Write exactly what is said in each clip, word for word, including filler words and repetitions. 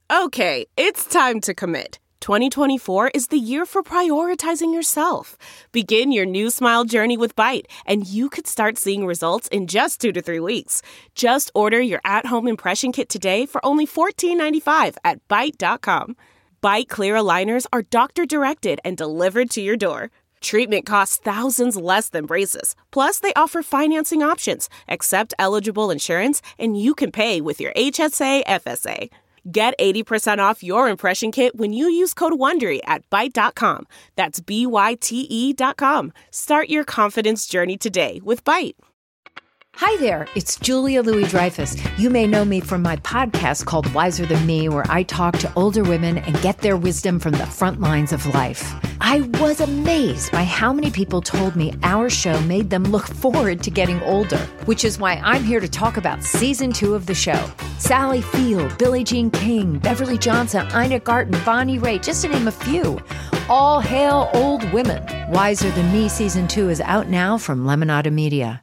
Okay, it's time to commit. twenty twenty-four is the year for prioritizing yourself. Begin your new smile journey with Byte, and you could start seeing results in just two to three weeks. Just order your at-home impression kit today for only fourteen ninety-five at byte dot com. Byte Clear aligners are doctor-directed and delivered to your door. Treatment costs thousands less than braces. Plus, they offer financing options, accept eligible insurance, and you can pay with your H S A F S A. Get eighty percent off your impression kit when you use code WONDERY at byte dot com. That's B Y T E dot com. Start your confidence journey today with Byte. Hi there, it's Julia Louis-Dreyfus. You may know me from my podcast called Wiser Than Me, where I talk to older women and get their wisdom from the front lines of life. I was amazed by how many people told me our show made them look forward to getting older, which is why I'm here to talk about season two of the show. Sally Field, Billie Jean King, Beverly Johnson, Ina Garten, Bonnie Raitt, just to name a few. All hail old women. Wiser Than Me season two is out now from Lemonada Media.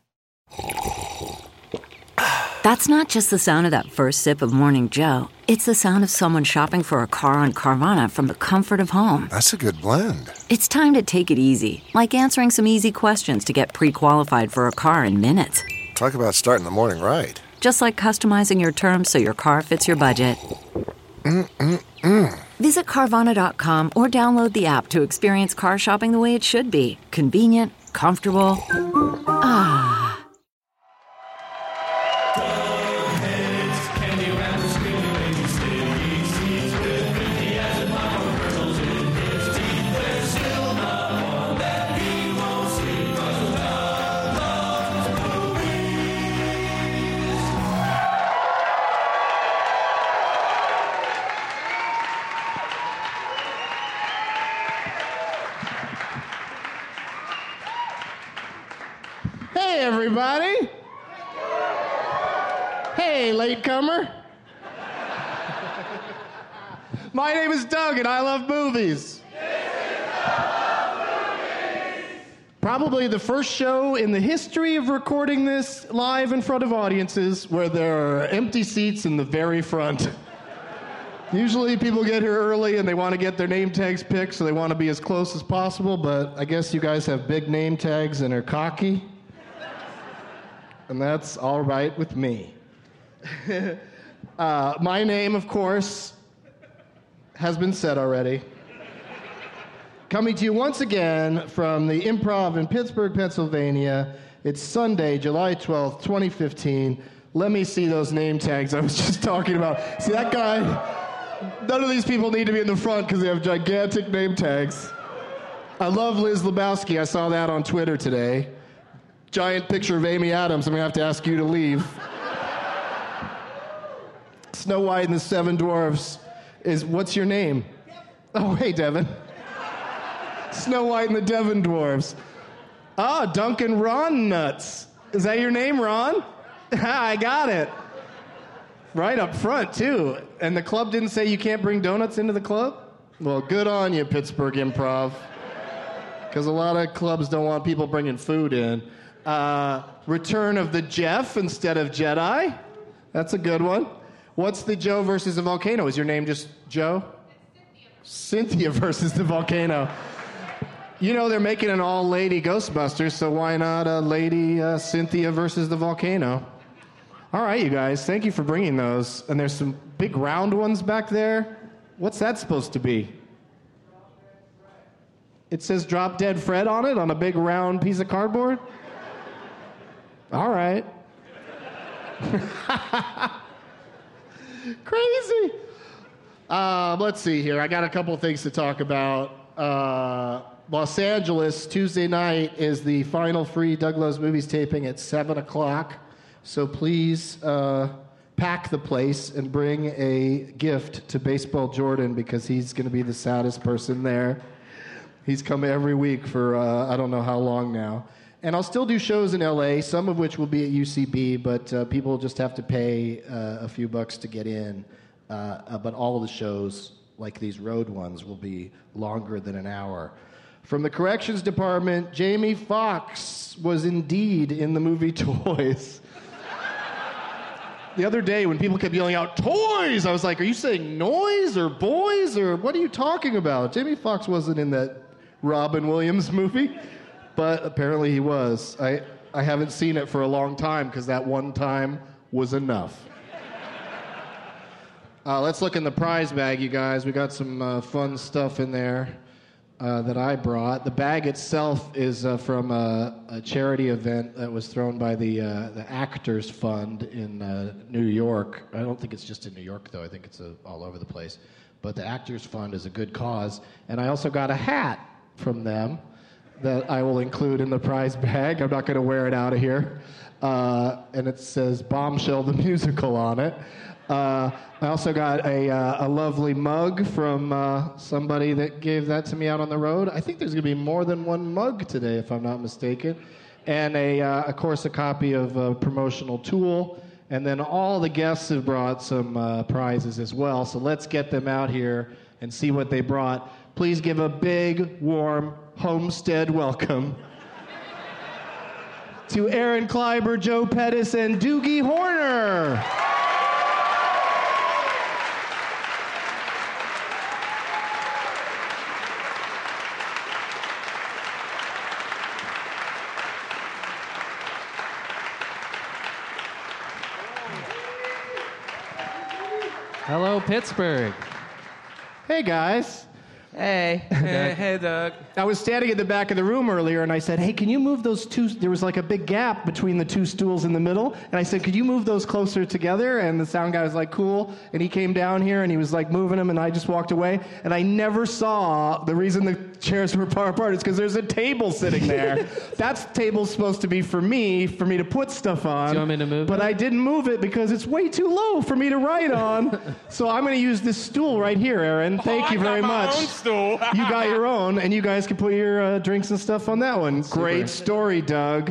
That's not just the sound of that first sip of Morning Joe. It's the sound of someone shopping for a car on Carvana from the comfort of home. That's a good blend. It's time to take it easy, like answering some easy questions to get pre-qualified for a car in minutes. Talk about starting the morning right. Just like customizing your terms so your car fits your budget. Mm-mm-mm. Visit Carvana dot com or download the app to experience car shopping the way it should be. Convenient, comfortable. Ah. Hey, everybody. Hey, latecomer. My name is Doug, and I love movies. Probably the first show in the history of recording this live in front of audiences where there are empty seats in the very front. Usually people get here early and they want to get their name tags picked, so they want to be as close as possible, but I guess you guys have big name tags and are cocky. And that's all right with me. uh, my name, of course, has been said already. Coming to you once again from the Improv in Pittsburgh, Pennsylvania. It's Sunday, July twelfth, twenty fifteen. Let me see those name tags I was just talking about. See, that guy, none of these people need to be in the front because they have gigantic name tags. I love Liz Lebowski. I saw that on Twitter today. Giant picture of Amy Adams. I'm going to have to ask you to leave. Snow White and the Seven Dwarfs is, what's your name? Oh, hey, Devin. Snow White and the Devon Dwarfs. Ah, Duncan Ron Nuts. Is that your name, Ron? I got it. Right up front, too. And the club didn't say you can't bring donuts into the club? Well, good on you, Pittsburgh Improv. Because a lot of clubs don't want people bringing food in. Uh, Return of the Jeff instead of Jedi. That's a good one. What's the Joe versus the volcano? Is your name just Joe? Cynthia. Cynthia versus the volcano. You know they're making an all-lady Ghostbusters, so why not a lady uh, Cynthia versus the volcano? All right, you guys. Thank you for bringing those. And there's some big round ones back there. What's that supposed to be? It says Drop Dead Fred on it on a big round piece of cardboard? All right. Crazy. Uh, let's see here. I got a couple things to talk about. Uh, Los Angeles, Tuesday night, is the final free Doug Loves Movies taping at seven o'clock. So please uh, pack the place and bring a gift to Baseball Jordan because he's going to be the saddest person there. He's come every week for uh, I don't know how long now. And I'll still do shows in L A, some of which will be at U C B, but uh, people just have to pay uh, a few bucks to get in. Uh, uh, but all of the shows, like these road ones, will be longer than an hour. From the Corrections Department, Jamie Foxx was indeed in the movie Toys. the other day when people kept yelling out, toys, I was like, are you saying noise or boys or what are you talking about? Jamie Foxx wasn't in that Robin Williams movie, but apparently he was. I, I haven't seen it for a long time because that one time was enough. Uh, let's look in the prize bag, you guys. We got some uh, fun stuff in there uh, that I brought. The bag itself is uh, from a, a charity event that was thrown by the uh, the Actors Fund in uh, New York. I don't think it's just in New York, though. I think it's uh, all over the place. But the Actors Fund is a good cause. And I also got a hat from them that I will include in the prize bag. I'm not going to wear it out of here. Uh, and it says Bombshell the Musical on it. Uh, I also got a, uh, a lovely mug from uh, somebody that gave that to me out on the road. I think there's going to be more than one mug today, if I'm not mistaken. And, a, uh, of course, a copy of a promotional tool. And then all the guests have brought some uh, prizes as well. So let's get them out here and see what they brought. Please give a big, warm Homestead welcome to Aaron Kleiber, Joe Pettis, and Doogie Horner. Hello, Pittsburgh. Hey, guys. Hey. Hey, hey, Doug. I was standing at the back of the room earlier, and I said, hey, can you move those two? There was like a big gap between the two stools in the middle. And I said, could you move those closer together? And the sound guy was like, cool. And he came down here, and he was like moving them, and I just walked away. And I never saw the reason the chairs were far apart is because there's a table sitting there. That table's supposed to be for me, for me to put stuff on. Do you want me to move But it? I didn't move it because it's way too low for me to write on. So I'm going to use this stool right here, Aaron. Thank oh, you I very got my much. Own stool. You got your own, and you guys can put your uh, drinks and stuff on that one. Super. Great story, Doug.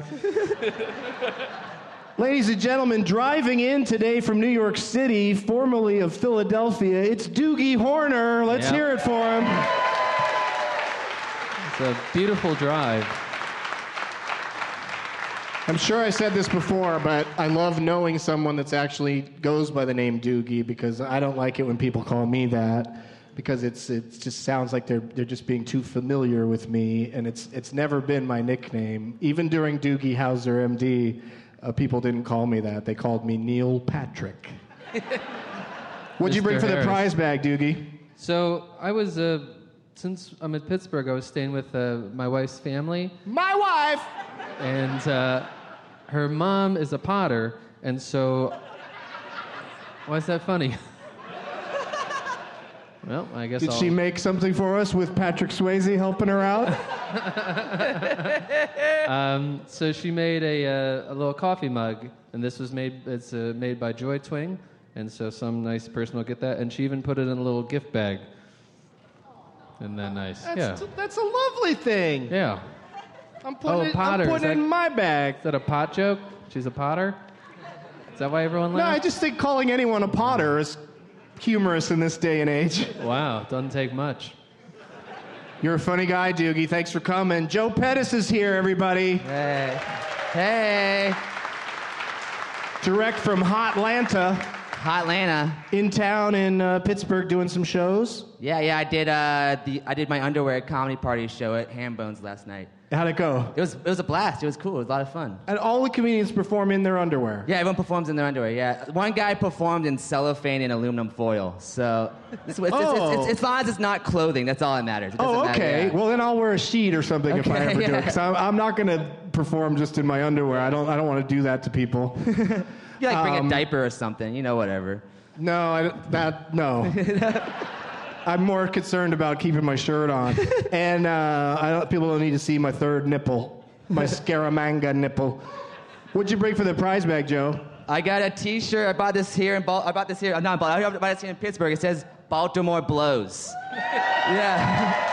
Ladies and gentlemen, driving in today from New York City, formerly of Philadelphia, it's Doogie Horner. Let's Yep. hear it for him. It's a beautiful drive. I'm sure I said this before, but I love knowing someone that's actually goes by the name Doogie because I don't like it when people call me that. Because it's it just sounds like they're they're just being too familiar with me, and it's it's never been my nickname. Even during Doogie Howser, M D, uh, people didn't call me that. They called me Neil Patrick. What'd you bring Mister for the Harris. prize bag, Doogie? So I was, uh, since I'm at Pittsburgh, I was staying with uh, my wife's family, My wife. and uh, her mom is a potter, and so why is that funny? Well, I guess Did I'll... she make something for us with Patrick Swayze helping her out? Um, so she made a, uh, a little coffee mug, and this was made. It's uh, made by Joy Twing, and so some nice person will get that. And she even put it in a little gift bag. Isn't that nice? That's, yeah. that's a lovely thing. Yeah. I'm putting, Oh, it, Potter, I'm is putting it that- in my bag. Is that a pot joke? She's a potter? Is that why everyone No, I laughed? just think calling anyone a potter is humorous in this day and age. Wow, doesn't take much. You're a funny guy, Doogie. Thanks for coming. Joe Pettis is here, everybody. Hey. Hey. Direct from Hotlanta, Hotlanta. in town in uh, Pittsburgh doing some shows. Yeah, yeah, I did uh the I did my underwear comedy party show at Hambones last night. How'd it go? It was it was a blast. It was cool. It was a lot of fun. And all the comedians perform in their underwear. Yeah, everyone performs in their underwear. Yeah, one guy performed in cellophane and aluminum foil. So it's, it's, Oh. it's, it's, it's, as long as it's not clothing, that's all that matters. It doesn't Oh, matter, okay. yeah. Well, then I'll wear a sheet or something if I Okay, ever do it. yeah. Because I'm, I'm not going to perform just in my underwear. I don't. I don't want to do that to people. You like bring um, a diaper or something, you know, whatever. No, I, that no. I'm more concerned about keeping my shirt on, and uh, I don't, people don't need to see my third nipple, my Scaramanga nipple. What'd you bring for the prize bag, Joe? I got a T-shirt. I bought this here in Bal- I bought this here. Not Baltimore. I bought this here in Pittsburgh. It says Baltimore blows. Yeah.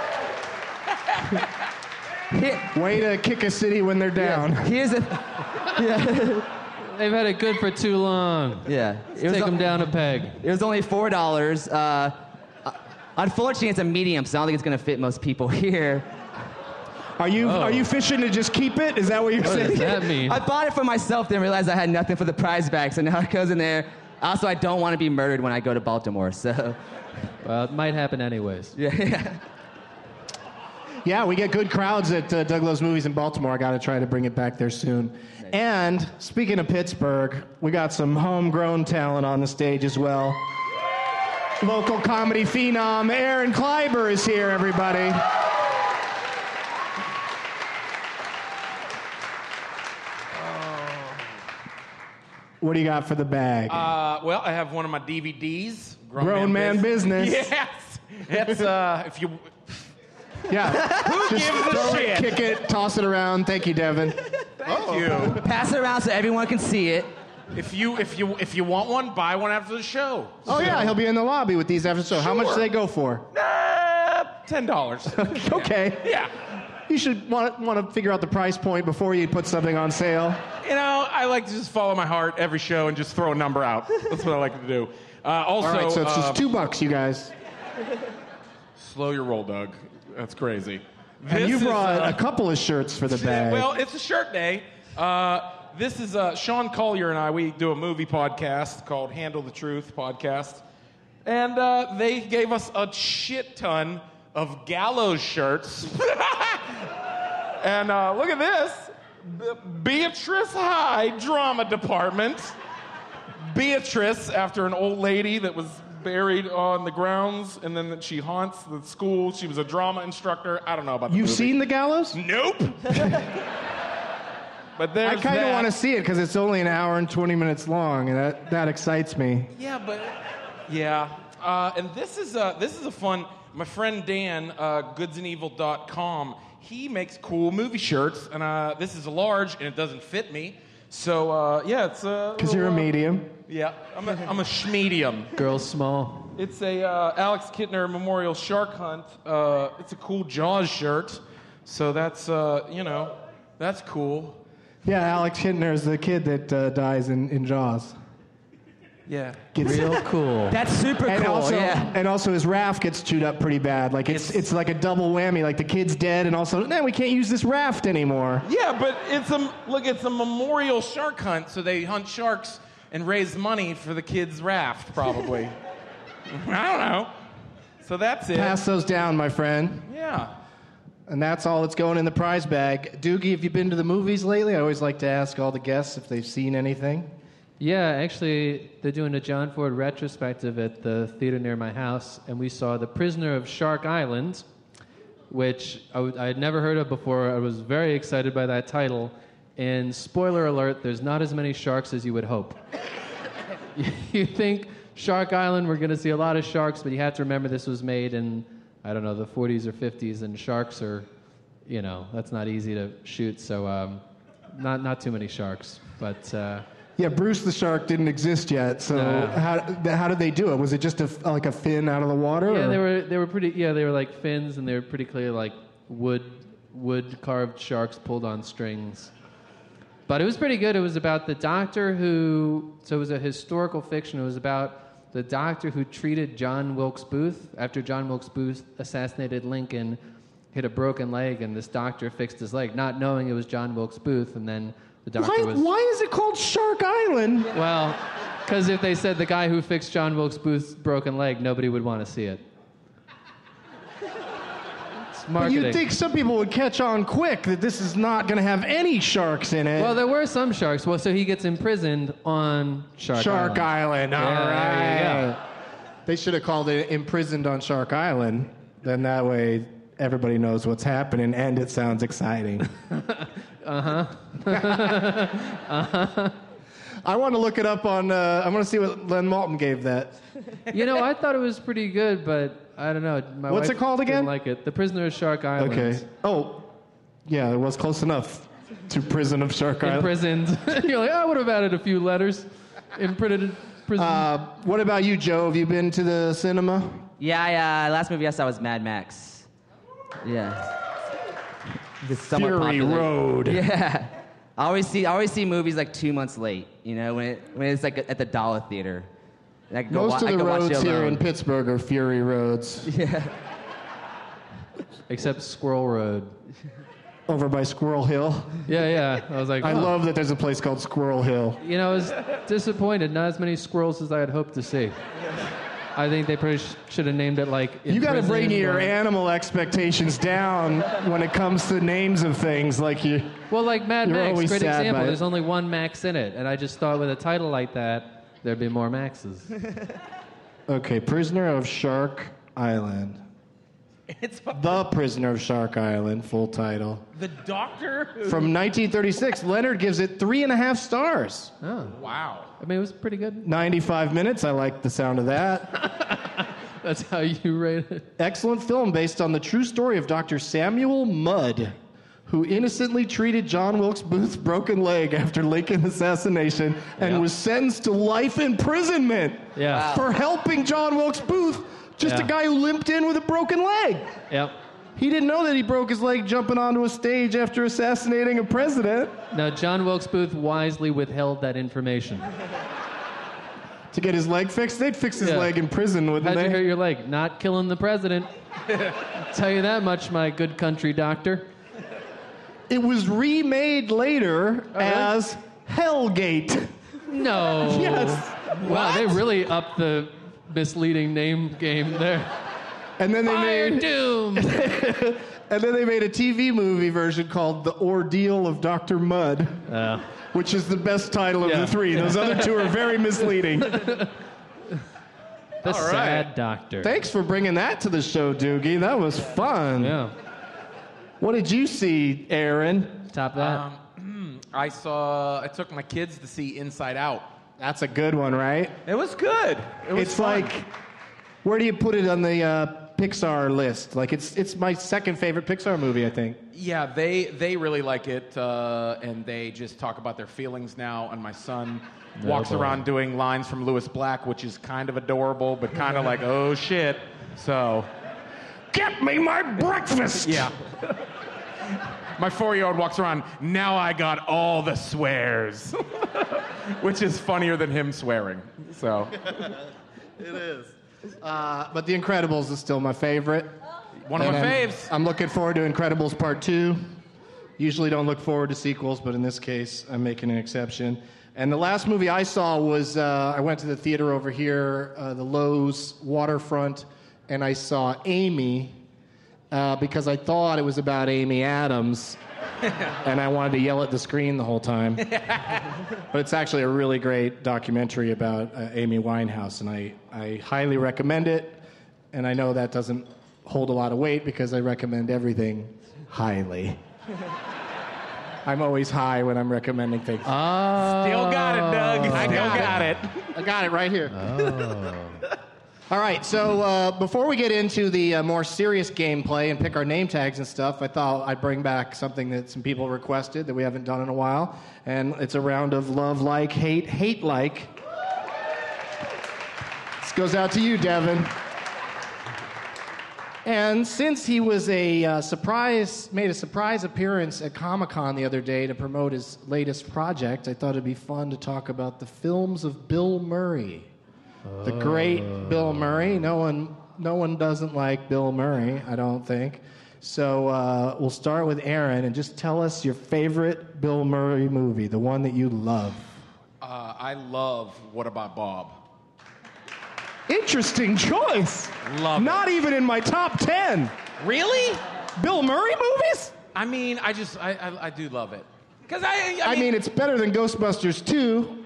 Here- Way to kick a city when they're down. yeah. Here's a. Yeah. They've had it good for too long. Yeah. It was Take o- them down a peg. It was only four dollars. Uh, uh, unfortunately, it's a medium, so I don't think it's gonna fit most people here. Are you Oh. are you fishing to just keep it? Is that what you're What saying? does that mean? I bought it for myself, then realized I had nothing for the prize bag, so now it goes in there. Also, I don't want to be murdered when I go to Baltimore, so Well, it might happen anyways. yeah. yeah. Yeah, we get good crowds at uh, Doug Loves Movies in Baltimore. I got to try to bring it back there soon. And speaking of Pittsburgh, we got some homegrown talent on the stage as well. Local comedy phenom Aaron Kleiber is here, everybody. What do you got for the bag? Uh, well, I have one of my D V Ds. Grown, Grown Man Business. Yes. It's, uh, if you... Yeah. Who Just gives a throw shit? it, kick it, toss it around. Thank you, Devin. Thank you. Pass it around so everyone can see it. If you, if you, if you want one, buy one after the show. Oh, yeah, he'll be in the lobby with these after the show. How much do they go for? Uh, ten dollars. Okay. Yeah. You should want to, want to figure out the price point before you put something on sale. You know, I like to just follow my heart every show and just throw a number out. That's what I like to do. Uh, also, All right, so it's uh, just two bucks, you guys. slow your roll, Doug. That's crazy. And This you is, brought uh, a couple of shirts for the bag. Well, it's a shirt day. Uh, this is uh, Sean Collier and I. We do a movie podcast called Handle the Truth podcast. And uh, they gave us a shit ton of Gallows shirts. And uh, look at this. B- Beatrice High Drama Department. Beatrice, after an old lady that was buried on the grounds, and then that she haunts the school. She was a drama instructor. I don't know about the You've movie. seen The Gallows? Nope. But there's I kind of that. want to see it because it's only an hour and twenty minutes long, and that, that excites me. Yeah, but yeah. Uh, and this is a this is a fun. My friend Dan, uh, goods and evil dot com, he makes cool movie shirts, and uh, this is a large, and it doesn't fit me. So uh, yeah, it's a Because you're a little, uh, medium. Yeah, I'm a, I'm a schmedium. Girls small. It's a uh, Alex Kittner Memorial Shark Hunt. Uh, it's a cool Jaws shirt. So that's, uh, you know, that's cool. Yeah, Alex Hintner is the kid that uh, dies in, in Jaws. Yeah. Gets Real cool. That's super and cool. also, yeah. and also his raft gets chewed up pretty bad. Like it's It's- it's like a double whammy. Like the kid's dead, and also, no, we can't use this raft anymore. Yeah, but it's a, look, it's a memorial shark hunt, so they hunt sharks and raise money for the kids' raft, probably. I don't know. So that's it. Pass those down, my friend. Yeah. And that's all that's going in the prize bag. Doogie, have you been to the movies lately? I always like to ask all the guests if they've seen anything. Yeah, actually, they're doing a John Ford retrospective at the theater near my house, and we saw The Prisoner of Shark Island, which I, w- I had never heard of before. I was very excited by that title. And spoiler alert, there's not as many sharks as you would hope. You think Shark Island, we're going to see a lot of sharks, but you have to remember this was made in, I don't know, the forties or fifties, and sharks are, you know, that's not easy to shoot, so um, not, not too many sharks. But... Uh, Yeah, Bruce the shark didn't exist yet. So No. how how did they do it? Was it just a, like a fin out of the water? Yeah, or? they were they were pretty. Yeah, they were like fins, and they were pretty clearly like wood wood carved sharks pulled on strings. But it was pretty good. It was about the doctor who. So it was a historical fiction. It was about the doctor who treated John Wilkes Booth after John Wilkes Booth assassinated Lincoln, hit a broken leg, and this doctor fixed his leg, not knowing it was John Wilkes Booth, and then. The doctor Why, was, why is it called Shark Island? Well, because if they said the guy who fixed John Wilkes Booth's broken leg, nobody would want to see it. It's But marketing. you'd think some people would catch on quick that this is not going to have any sharks in it. Well, there were some sharks. Well, so he gets imprisoned on Shark, Shark Island. Island. All Yeah, there you right. They should have called it Imprisoned on Shark Island. Then that way everybody knows what's happening and it sounds exciting. Uh-huh. uh-huh. I want to look it up on, uh, I want to see what Len Malton gave that. You know, I thought it was pretty good, but I don't know. My What's wife it called again? Didn't like it. The Prisoner of Shark Island. Okay. Oh, yeah, it was close enough to Prison of Shark Island. Imprisoned. You're like, I would have added a few letters. Imprinted prison. Uh, what about you, Joe? Have you been to the cinema? Yeah, I, uh, last movie I saw was Mad Max. Yeah. It's somewhat Fury popular. Road. Yeah. I always see I always see movies like two months late, you know, when it when it's like at the Dollar Theater. And I can go Most wa- I of the can watch it roads here alone. in Pittsburgh are Fury roads. Yeah. Except Squirrel Road. over by Squirrel Hill. Yeah, yeah. I was like, I oh. love that there's a place called Squirrel Hill. You know, I was disappointed. Not as many squirrels as I had hoped to see. I think they pretty sh- should have named it like. You got to bring your or... animal expectations down when it comes to names of things. Like you. Well, like Mad You're Max, always great sad example. by it. There's only one Max in it, and I just thought with a title like that, there'd be more Maxes. Okay, Prisoner of Shark Island. It's The Prisoner of Shark Island, full title. the doctor. From nineteen thirty-six, Leonard gives it three and a half stars. Oh, Wow. I mean, it was pretty good. ninety-five minutes, I like the sound of that. That's how you rate it. Excellent film based on the true story of Doctor Samuel Mudd, who innocently treated John Wilkes Booth's broken leg after Lincoln assassination and Yep. was sentenced to life imprisonment Yeah. for helping John Wilkes Booth, just Yeah. a guy who limped in with a broken leg. Yep. He didn't know that he broke his leg jumping onto a stage after assassinating a president. Now, John Wilkes Booth wisely withheld that information. To get his leg fixed? They'd fix his Yeah. leg in prison, wouldn't How'd they? you hurt your leg? Not killing the president. Tell you that much, my good country doctor. It was remade later really? as Hellgate. No. Yes. Wow, they really upped the misleading name game there. And then they Fire made Doom. and then they made a T V movie version called The Ordeal of Doctor Mudd, Uh, which is the best title of Yeah. the three. Those other two are very misleading. the sad doctor. Thanks for bringing that to the show, Doogie. That was fun. Yeah. What did you see, Aaron? Top that. Um, I saw. I took my kids to see Inside Out. That's a good one, right? It was good. It was It's fun. like, where do you put it on the uh, Pixar list? Like, it's it's my second favorite Pixar movie, I think. Yeah, they they really like it, uh, and they just talk about their feelings now. And my son walks boy. around doing lines from Lewis Black, which is kind of adorable, but kind of like, oh shit. So, get me my breakfast. Yeah. My four-year-old walks around. Now I got all the swears, which is funnier than him swearing. So. It is. Uh, but The Incredibles is still my favorite. One of And my I'm- faves. I'm looking forward to Incredibles Part two. Usually don't look forward to sequels, but in this case, I'm making an exception. And the last movie I saw was, uh, I went to the theater over here, uh, the Lowe's Waterfront, and I saw Amy, uh, because I thought it was about Amy Adams, and I wanted to yell at the screen the whole time. But it's actually a really great documentary about uh, Amy Winehouse, and I, I highly recommend it. And I know that doesn't hold a lot of weight because I recommend everything highly. I'm always high when I'm recommending things. Oh. Still got it, Doug. I Still got it. I got it right here. All right, so uh, before we get into the uh, more serious gameplay and pick our name tags and stuff, I thought I'd bring back something that some people requested that we haven't done in a while, and it's a round of love like, hate, hate like. This goes out to you, Devin. And since he was a uh, surprise, made a surprise appearance at Comic-Con the other day to promote his latest project, I thought it'd be fun to talk about the films of Bill Murray. The great Bill Murray. No one, no one doesn't like Bill Murray, I don't think. So uh, we'll start with Aaron, and just tell us your favorite Bill Murray movie, the one that you love. Uh, I love What About Bob? Interesting choice. Love it. Not even in my top ten. Really? Bill Murray movies? I mean, I just, I, I, I do love it. Because I, I mean, I mean, it's better than Ghostbusters two.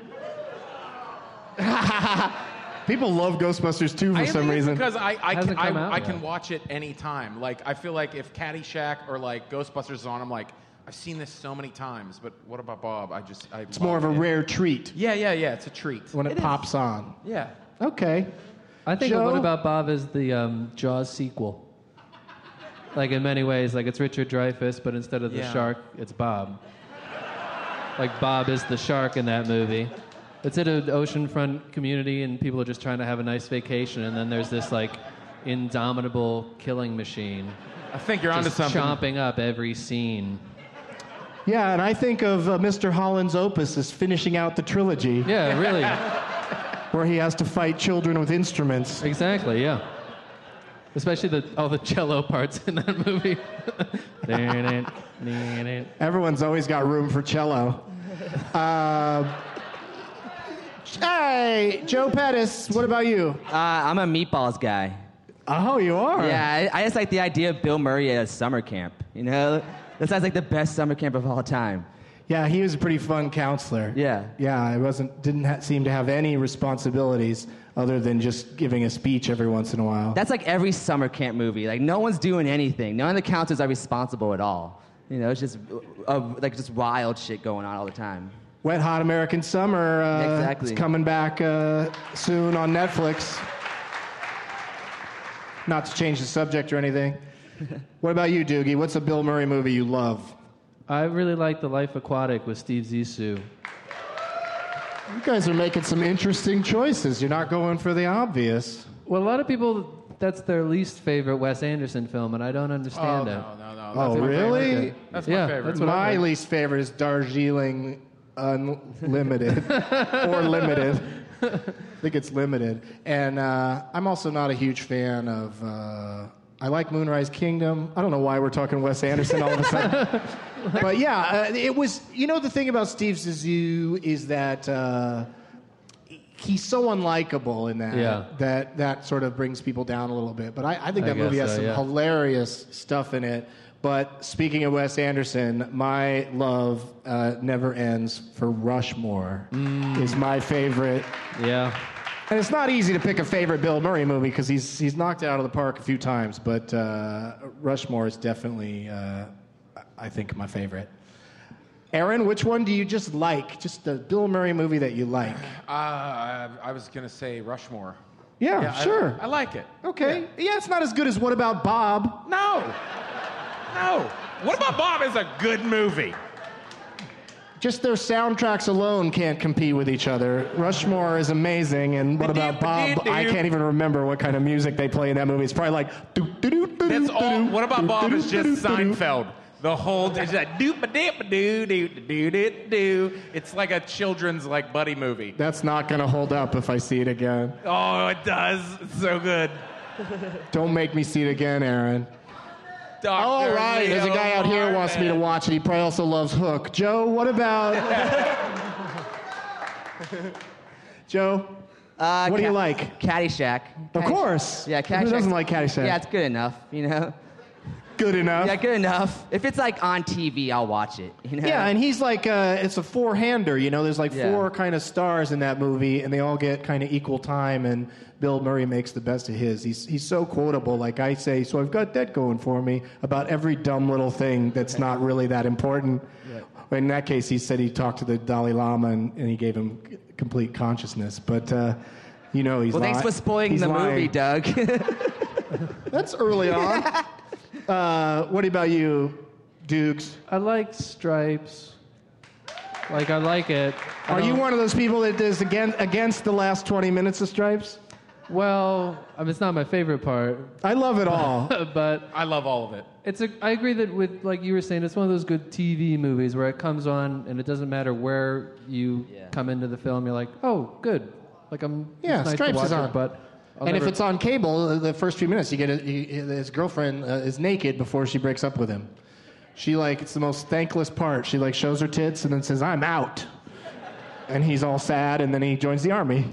People love Ghostbusters two for I some think it's reason. because I, I, can, Hasn't I, come out I yet. can watch it anytime. Like, I feel like if Caddyshack or like Ghostbusters is on, I'm like, I've seen this so many times. But What About Bob? I just, I It's more of a rare treat Yeah, yeah, yeah. It's a treat. when it, pops on. Yeah. Okay. I think Joe? What About Bob is the um, Jaws sequel. Like in many ways, like it's Richard Dreyfuss, but instead of the Yeah. shark, it's Bob. Like Bob is the shark in that movie. It's at an oceanfront community, and people are just trying to have a nice vacation, and then there's this like indomitable killing machine, I think you're onto just something. chomping up every scene. Yeah, and I think of uh, Mister Holland's opus as finishing out the trilogy, Yeah, really, where he has to fight children with instruments. exactly, yeah. Especially the all the cello parts in that movie. Everyone's always got room for cello. Uh, hey, Joe Pettis, what about you? Uh, I'm a Meatballs guy. Oh, you are? Yeah, I, I just like the idea of Bill Murray at a summer camp. You know, that sounds like the best summer camp of all time. Yeah, he was a pretty fun counselor. Yeah. Yeah, I wasn't didn't ha- seem to have any responsibilities other than just giving a speech every once in a while. That's like every summer camp movie. Like, no one's doing anything. None of the counselors are responsible at all. You know, it's just uh, like just wild shit going on all the time. Wet Hot American Summer uh, Exactly. is coming back uh, soon on Netflix. Not to change the subject or anything. What about you, Doogie? What's a Bill Murray movie you love? I really like The Life Aquatic with Steve Zissou. You guys are making some interesting choices. You're not going for the obvious. Well, a lot of people, that's their least favorite Wes Anderson film, and I don't understand Oh, it. no, no, no. Oh, That's my really? favorite. That's Yeah, my favorite. that's what I My heard. least favorite is Darjeeling Unlimited. or Limited. I think it's Limited. And uh, I'm also not a huge fan of... Uh, I like Moonrise Kingdom. I don't know why we're talking Wes Anderson all of a sudden. But yeah, uh, it was... You know, the thing about Steve Zissou is that... Uh, he's so unlikable in that, Yeah. that that sort of brings people down a little bit. But I, I think I that movie guess has so, some yeah. hilarious stuff in it. But speaking of Wes Anderson, my love uh, never ends for Rushmore. Mm. Is my favorite. Yeah. And it's not easy to pick a favorite Bill Murray movie because he's he's knocked it out of the park a few times. But uh, Rushmore is definitely, uh, I think, my favorite. Aaron, which one do you just like? Just the Bill Murray movie that you like? Uh, I, I was going to say Rushmore. Yeah, Yeah, I- sure. I, like it. Okay. Yeah. Yeah. It's not as good as What About Bob? No. No. What About Bob is a good movie. Just their soundtracks alone can't compete with each other. Rushmore is amazing, and What About Bob? I can't even remember what kind of music they play in that movie. It's probably like... doo, doo, doo, doo, That's doo, all. doo, What About doo, Bob doo, is doo, just doo, doo, doo. Seinfeld. The whole it's like doop a dip a doo doo doo doo doo. It's like a children's like buddy movie. That's not going to hold up if I see it again. Oh, it does. It's so good. Don't make me see it again, Aaron. Doctor All right, there's a guy out here who wants me to Martin. watch it. He probably also loves Hook. Joe, what about... Joe, Uh, what do you Ca- like? Caddyshack. Of Caddy- course. Yeah, Caddyshack. Who doesn't like Caddyshack? Yeah, it's good enough, you know? Good enough. Yeah, good enough. If it's like on T V, I'll watch it. You know? Yeah, and he's like, uh, it's a four-hander, you know? There's like Yeah. four kind of stars in that movie, and they all get kind of equal time, and Bill Murray makes the best of his. He's, he's so quotable. Like I say, so I've got that going for me about every dumb little thing that's not really that important. Yeah. In that case, he said he talked to the Dalai Lama, and, and he gave him c- complete consciousness. But, uh, you know, he's Well, thanks li- for spoiling he's the lying. movie, Doug. That's early on. uh, what about you, Dukes? I like Stripes. Like, I like it. I Are you don't- one of those people that is against, against the last twenty minutes of Stripes? Well, I mean, it's not my favorite part, I love it all. but I love all of it. it's a. I agree that with, like you were saying, it's one of those good T V movies where it comes on and it doesn't matter where you Yeah. come into the film. You're like, oh, good. Like I'm. Yeah, it's nice Stripes to watch is on. It, but I'll and never- if it's on cable, the first few minutes, you get a, you, his girlfriend uh, is naked before she breaks up with him. She like it's the most thankless part. She like shows her tits and then says, "I'm out," and he's all sad, and then he joins the army.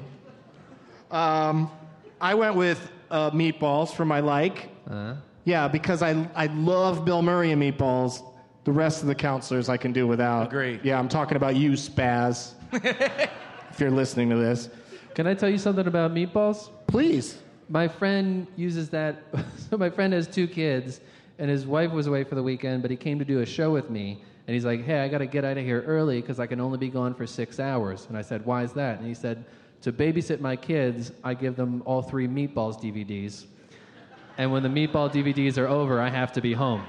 Um, I went with uh, Meatballs for my like. Uh, Yeah, because I I love Bill Murray and Meatballs. The rest of the counselors I can do without. Agree. Yeah, I'm talking about you, Spaz. If you're listening to this, can I tell you something about Meatballs? please. My friend uses that. So my friend has two kids, and his wife was away for the weekend, but he came to do a show with me. And he's like, hey, I got to get out of here early because I can only be gone for six hours. And I said, why is that? And he said, to babysit my kids, I give them all three Meatballs D V Ds. And when the Meatball D V Ds are over, I have to be home.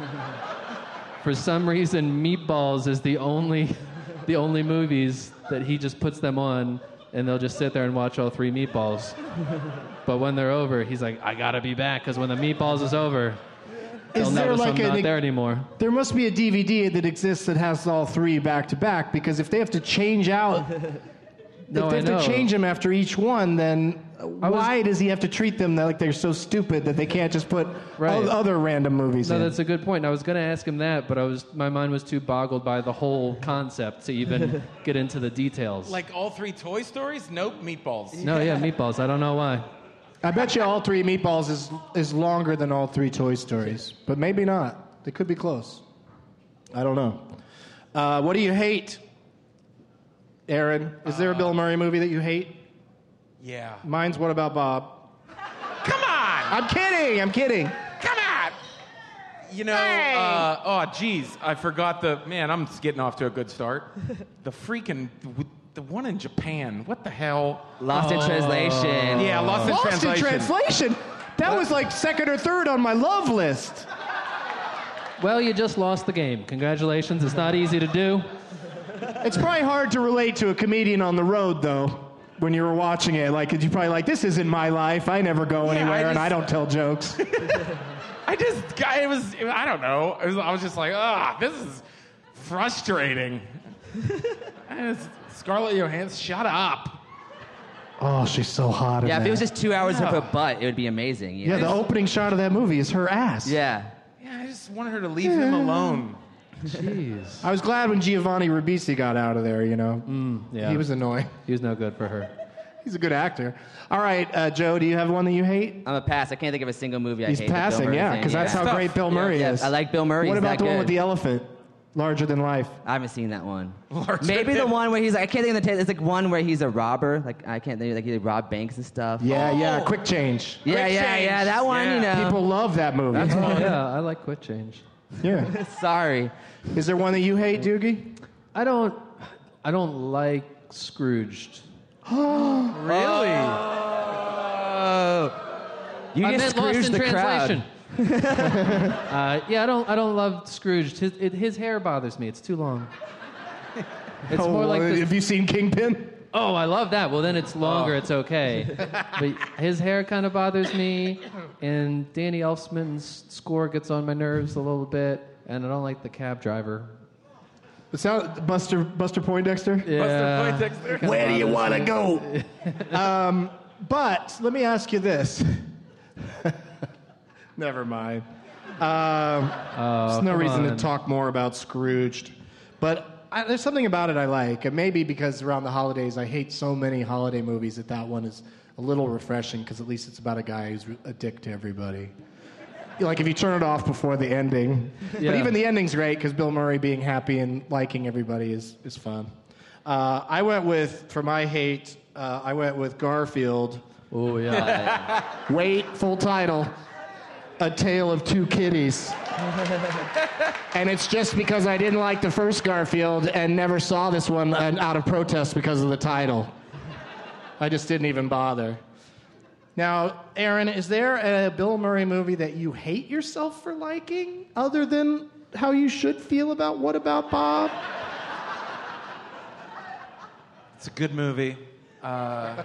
For some reason, Meatballs is the only, the only movies that he just puts them on, and they'll just sit there and watch all three Meatballs. But when they're over, he's like, I gotta be back, because when the Meatballs is over, they'll Is there notice like I'm a- not there anymore. There must be a D V D that exists that has all three back to back, because if they have to change out, No, if they I have know. to change them after each one, then why does he have to treat them like they're so stupid that they can't just put Right. o- other random movies No, in? that's a good point. I was going to ask him that, but I was my mind was too boggled by the whole concept to even get into the details. Like all three Toy Stories? Nope, Meatballs. No, yeah, Meatballs. I don't know why. I bet you all three Meatballs is is longer than all three Toy Stories, but maybe not. They could be close. I don't know. Uh, what do you hate, Aaron? Is there a Bill Murray movie that you hate? Yeah. Mine's What About Bob? Come on! I'm kidding. I'm kidding. Come on! You know, uh, oh, geez, I forgot the, man, I'm just getting off to a good start. The freaking, the one in Japan, what the hell? Lost in Translation. Yeah, Lost in Lost Translation. in Translation. That was like second or third on my love list. Well, you just lost the game. Congratulations. It's not easy to do. It's probably hard to relate to a comedian on the road, though, when you were watching it. Like, you're probably like, this isn't my life. I never go Yeah, anywhere, I and just- I don't tell jokes. I just, I- it was, I don't know. It was, I was just like, ah, this is frustrating. I just- Scarlett Johansson, shut up. Oh, she's so hot in Yeah, if that. it was just two hours Yeah. of her butt, it would be amazing. you Yeah, know? the opening shot of that movie is her ass. Yeah. Yeah, I just wanted her to leave him alone. Jeez. I was glad when Giovanni Ribisi got out of there, you know. Yeah. He was annoying. He was no good for her. He's a good actor. All right, uh, Joe, do you have one that you hate? I'm a pass. I can't think of a single movie I He's hate. that Bill passing, Murray's yeah, in. because that's Yeah. how great Bill Murray Yeah, is. I like Bill Murray. What He's about that the one good. with the elephant? Larger than life. I haven't seen that one. Larger Maybe the than- one where he's like, I can't think of the title. It's like one where he's a robber. Like I can't think like he robbed banks and stuff. Yeah, yeah, Oh. Quick Change. Yeah, Quick yeah, Change. yeah. That one, you Yeah. know. People love that movie. Oh, yeah, I like Quick Change. Yeah. Sorry. Is there one that you hate, Doogie? I don't. I don't like Scrooged. Really? Oh. You I just meant Lost Scrooged in the Translation. crowd. uh, yeah, I don't. I don't love Scrooged. His, it, his hair bothers me. It's too long. It's Oh, more like well, this. have you seen Kingpin? Oh, I love that. Well, then it's longer. Oh. It's okay. But his hair kind of bothers me, and Danny Elfman's score gets on my nerves a little bit, and I don't like the cab driver. It sound, Buster Buster Poindexter? Yeah. Poindexter. kinda Where do you bothers want to me. go? um, but let me ask you this. Never mind. Um, there's no come reason to on. talk more about Scrooged. But I, there's something about it I like. And maybe because around the holidays, I hate so many holiday movies that that one is a little refreshing because at least it's about a guy who's a dick to everybody. Like if you turn it off before the ending. Yeah. But even the ending's great because Bill Murray being happy and liking everybody is, is fun. Uh, I went with, for my hate, uh, I went with Garfield. Oh yeah. Wait, full title. A Tale of Two Kitties. And it's just because I didn't like the first Garfield and never saw this one uh, out of protest because of the title. I just didn't even bother. Now, Aaron, is there a Bill Murray movie that you hate yourself for liking, other than how you should feel about What About Bob? It's a good movie. Uh,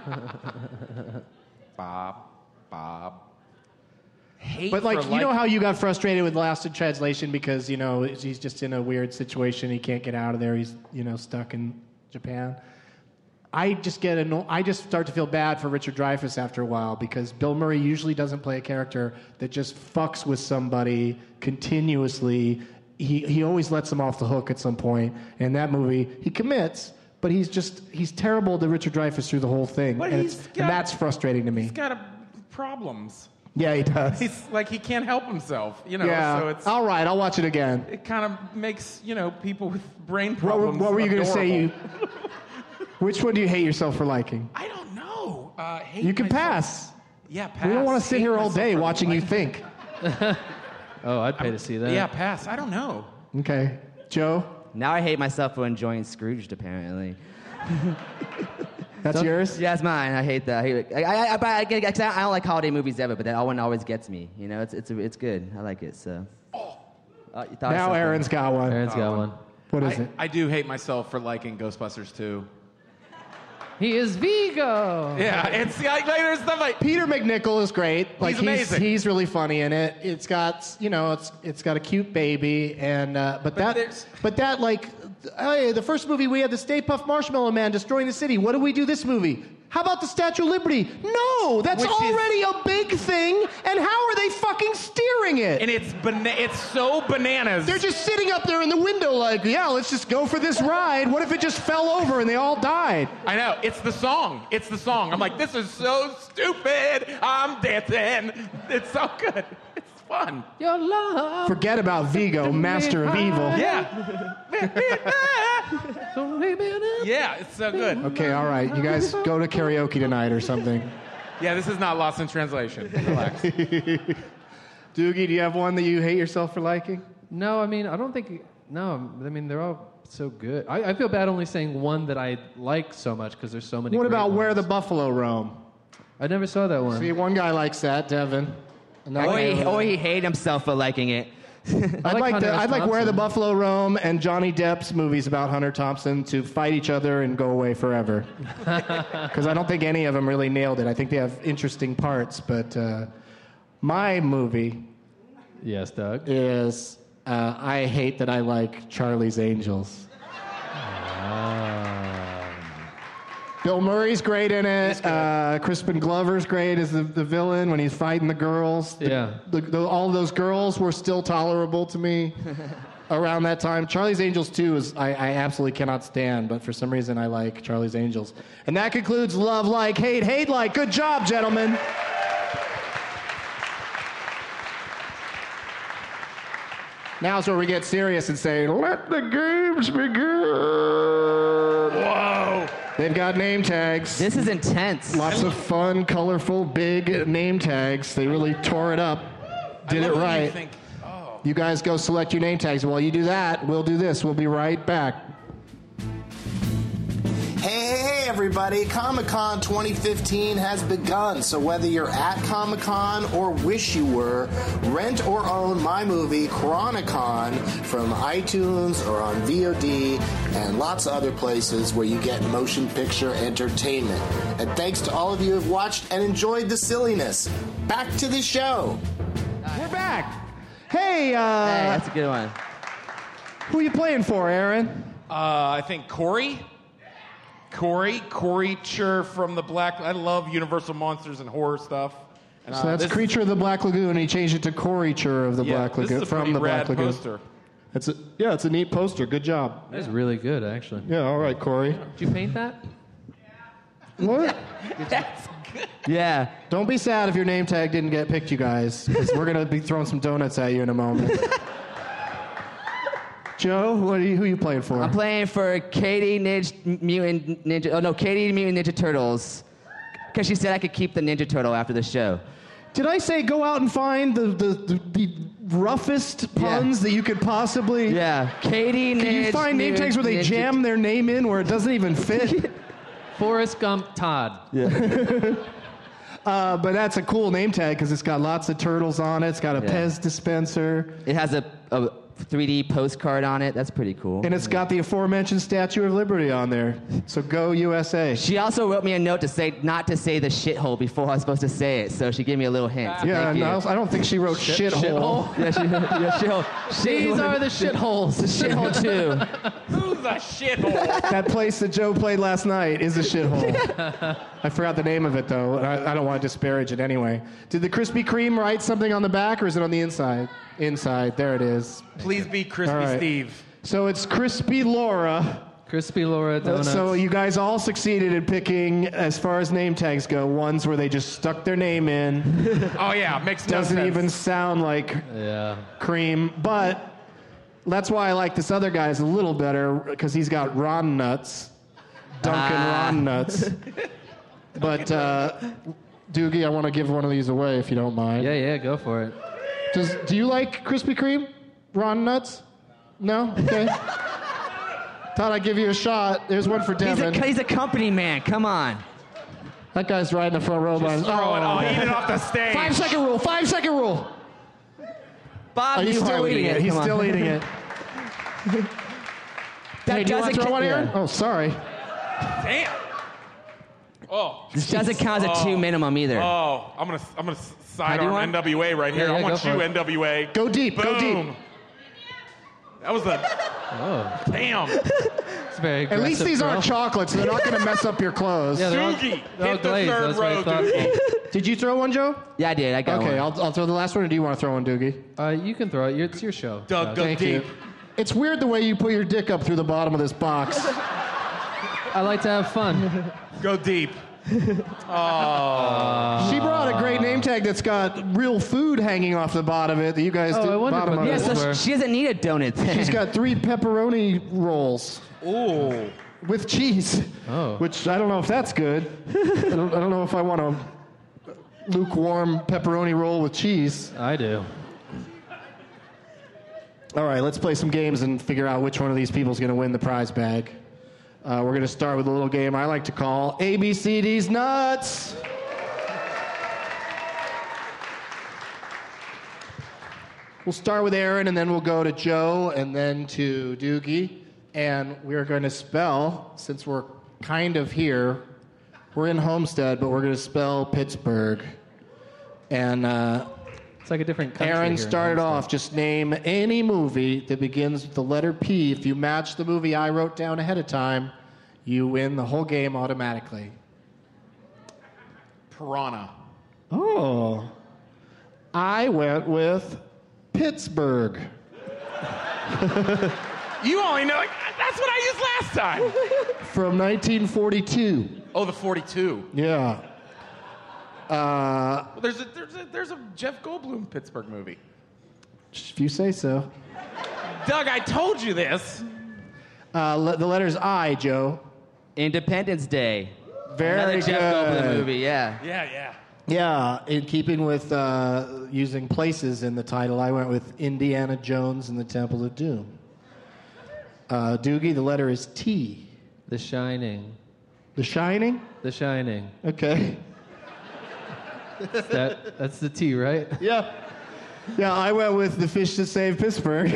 Bob, Bob. Hate But, like, for you know how you got frustrated with Lost in Translation because, you know, he's just in a weird situation. He can't get out of there. He's, you know, stuck in Japan. I just get anno- I just start to feel bad for Richard Dreyfuss after a while because Bill Murray usually doesn't play a character that just fucks with somebody continuously. He he always lets them off the hook at some point. And in that movie, he commits, but he's just he's terrible to Richard Dreyfuss through the whole thing. But and, he's it's- got- and that's frustrating to me. He's got a, problems. Yeah, he does. He's like he can't help himself, you know. yeah. So it's All right, I'll watch it again. it kind of makes you know people with brain What, were- problems. what were you going to say? You, adorable. which one do you hate yourself for liking? I don't know. Uh, hate You can myself. pass. Yeah, pass. We don't want to sit Hate here all myself day for watching you liking- think. Oh, I'd pay to see that. Yeah, pass. I don't know. Okay. Joe, Now I hate myself for enjoying Scrooged, apparently. that's yours? Yeah, it's mine. I hate that. I hate it. I, I, I, but I, I, I don't like holiday movies ever, but that one always gets me. You know, it's it's it's good. I like it. So. Uh, you thought of Now something. Aaron's got one. Aaron's got one. What is I, it? I do hate myself for liking Ghostbusters too. He is Vigo. Yeah, it's like, like there's stuff like Peter McNichol is great. Like He's amazing. He's, really funny in it. It's got you know it's it's got a cute baby and uh, but, that there's- but that like hey, the first movie we had the Stay Puft Marshmallow Man destroying the city. What do we do this movie? How about the Statue of Liberty? No, that's Which is- already a big thing, and how are they fucking steering it? And it's bana- it's so bananas. They're just sitting up there in the window like, yeah, let's just go for this ride. What if it just fell over and they all died? I know. It's the song. It's the song. I'm like, this is so stupid. I'm dancing. It's so good. It's fun. Your love. Forget about Vigo, master of evil. Yeah. Yeah, it's so good. Okay, all right. You guys go to karaoke tonight or something. Yeah, this is not lost in translation. Relax. Doogie, do you have one that you hate yourself for liking? No, I mean, I don't think. No, I mean, they're all so good. I, I feel bad only saying one that I like so much because there's so many. What great about ones. Where the Buffalo Roam? I never saw that one. See, one guy likes that, Devin. Or he, or he hated himself for liking it. I'd like like, Hunter the, S. I'd like Where the Thompson. Buffalo Roam and Johnny Depp's movies about Hunter Thompson to fight each other and go away forever. Because I don't think any of them really nailed it. I think they have interesting parts, but uh, my movie Yes, Doug. is uh, I hate that I like Charlie's Angels. Bill Murray's great in it. Uh, Crispin Glover's great as the, the villain when he's fighting the girls. The, Yeah. The, the, all of those girls were still tolerable to me around that time. Charlie's Angels two is I, I absolutely cannot stand, but for some reason I like Charlie's Angels. And that concludes Love Like, Hate, Hate Like. Good job, gentlemen. Now's where we get serious and say, let the games begin. Whoa. They've got name tags. This is intense. Lots of fun, colorful, big name tags. They really tore it up. Did I it love when you right. think, oh. You guys go select your name tags. While you do that, we'll do this. We'll be right back. Hey, hey, hey, everybody. Comic-Con twenty fifteen has begun, so whether you're at Comic-Con or wish you were, rent or own my movie, Chronicon, from iTunes or on V O D and lots of other places where you get motion picture entertainment. And thanks to all of you who have watched and enjoyed the silliness. Back to the show. We're back. Hey, uh, Hey, that's a good one. who are you playing for, Aaron? Uh, I think Corey. Corey, Corey Chur from the Black. I love Universal Monsters and horror stuff. And, uh, So that's this- Creature of the Black Lagoon. He changed it to Coreyture of the yeah, Black Lagoon. This is a from pretty the rad Black Lagoon. poster. It's a, yeah, it's a neat poster. Good job. That's really good, actually. Yeah, all right, Corey. Did you paint that? What? Yeah. Don't be sad if your name tag didn't get picked, you guys, because we're going to be throwing some donuts at you in a moment. Joe, what are you, who are you playing for? I'm playing for Katie Ninja, Mutant Ninja. Oh no, Katie Mutant Ninja Turtles. Because she said I could keep the Ninja Turtle after the show. Did I say go out and find the, the, the, the roughest puns Yeah. that you could possibly... Yeah, Katie Ninja. Can you find name tags where they jam their name in where it doesn't even fit? Forrest Gump Todd. uh, but that's a cool name tag because it's got lots of turtles on it. It's got a Yeah. Pez dispenser. It has a, a three D postcard on it. That's pretty cool. And it's got the aforementioned Statue of Liberty on there. So go U S A. She also wrote me a note to say not to say the shithole before I was supposed to say it, so she gave me a little hint. So Yeah, thank you. no, I don't think she wrote Shit- shithole. Yeah, she, yeah, shithole. These are the shitholes. The shithole too. Who's a shithole? That place that Joe played last night is a shithole. I forgot the name of it, though. I, I don't want to disparage it anyway. Did the Krispy Kreme write something on the back, or is it on the inside? Inside. There it is. Please be Crispy All right. Steve. So it's Crispy Laura. Crispy Laura donuts. So you guys all succeeded in picking, as far as name tags go, ones where they just stuck their name in. Oh yeah, makes no Doesn't sense. even sound like yeah. cream, but that's why I like this other guy's a little better, because he's got Ron Nuts. Duncan Ah. Ron Nuts. But, uh, Doogie, I want to give one of these away if you don't mind. Yeah, yeah, go for it. Does, do you like Krispy Kreme? Ron Nuts? No? Okay. Thought I'd give you a shot. There's one for He's Devin. a, he's a company man. Come on. That guy's right in the front row. Just by- throw it. Oh, eat it off the stage. Five second rule. Five second rule. Bob Oh, he's Newhart still would eating eat it. He's Come still on. eating it. That Hey, do you want doesn't to throw ca- one, Aaron? yeah. Oh, sorry. Damn. Oh. This doesn't count as a two Oh. minimum either. Oh, I'm gonna I'm gonna side do on one? N W A right here. Yeah, I yeah, want go you, for it. N W A. Go deep. Go deep. Boom. That was a Oh. damn. It's very At least aggressive these throw. aren't chocolates. So they're not going to mess up your clothes. Yeah, they're all, Doogie, they're all hit the glazed. third That's very row, thoughtful. Did you throw one, Joe? Yeah, I did. I got Okay, one. I'll, I'll throw the last one, or do you want to throw one, Doogie? Uh, you can throw it. It's your show. Doug, Uh, go Thank deep. you. It's weird the way you put your dick up through the bottom of this box. I like to have fun. Go deep. She brought a great name tag that's got real food hanging off the bottom of it that you guys Oh, do. I wondered bottom what of Yeah, it. this so were. sh- she doesn't need a donut then. She's got three pepperoni rolls Ooh. with cheese, Oh. which I don't know if that's good. I, don't, I don't know if I want a lukewarm pepperoni roll with cheese. I do. All right, let's play some games and figure out which one of these people is going to win the prize bag. Uh, we're going to start with a little game I like to call A B C D's Nuts. We'll start with Aaron, and then we'll go to Joe, and then to Doogie. And we're going to spell, since we're kind of here, we're in Homestead, but we're going to spell Pittsburgh. And uh, It's like a different country. Aaron here in started Homestead. off. Just name any movie that begins with the letter P. If you match the movie I wrote down ahead of time, you win the whole game automatically. Piranha. Oh. I went with Pittsburgh. You only know, like, that's what I used last time. From nineteen forty-two. Oh, the forty-two. Yeah. Uh, Well, there's a, there's a, there's a Jeff Goldblum Pittsburgh movie. if you say so. Doug, I told you this. Uh, le- the letter's I, Joe. Independence Day. Very Another good. Jeff Goldblum movie, yeah. Yeah, yeah. Yeah, in keeping with uh, using places in the title, I went with Indiana Jones and the Temple of Doom. Uh, Doogie, the letter is T. The Shining. The Shining? The Shining. Okay. That that's the T, right? Yeah. Yeah, I went with The Fish That Saved Pittsburgh.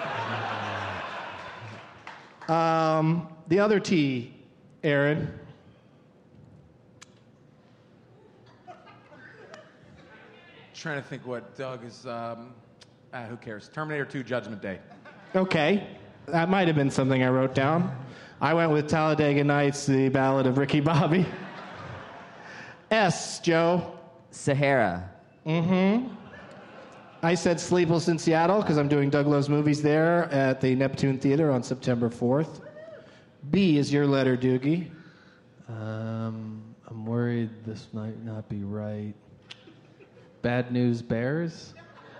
um, the other T, Aaron. Trying to think what Doug is. Um, ah, who cares? Terminator two, Judgment Day. Okay. That might have been something I wrote down. I went with Talladega Nights, The Ballad of Ricky Bobby. S, Joe. Sahara. Mm-hmm. I said Sleepless in Seattle because I'm doing Doug Loves Movies there at the Neptune Theater on September fourth. B is your letter, Doogie. Um, I'm worried this might not be right. Bad News Bears?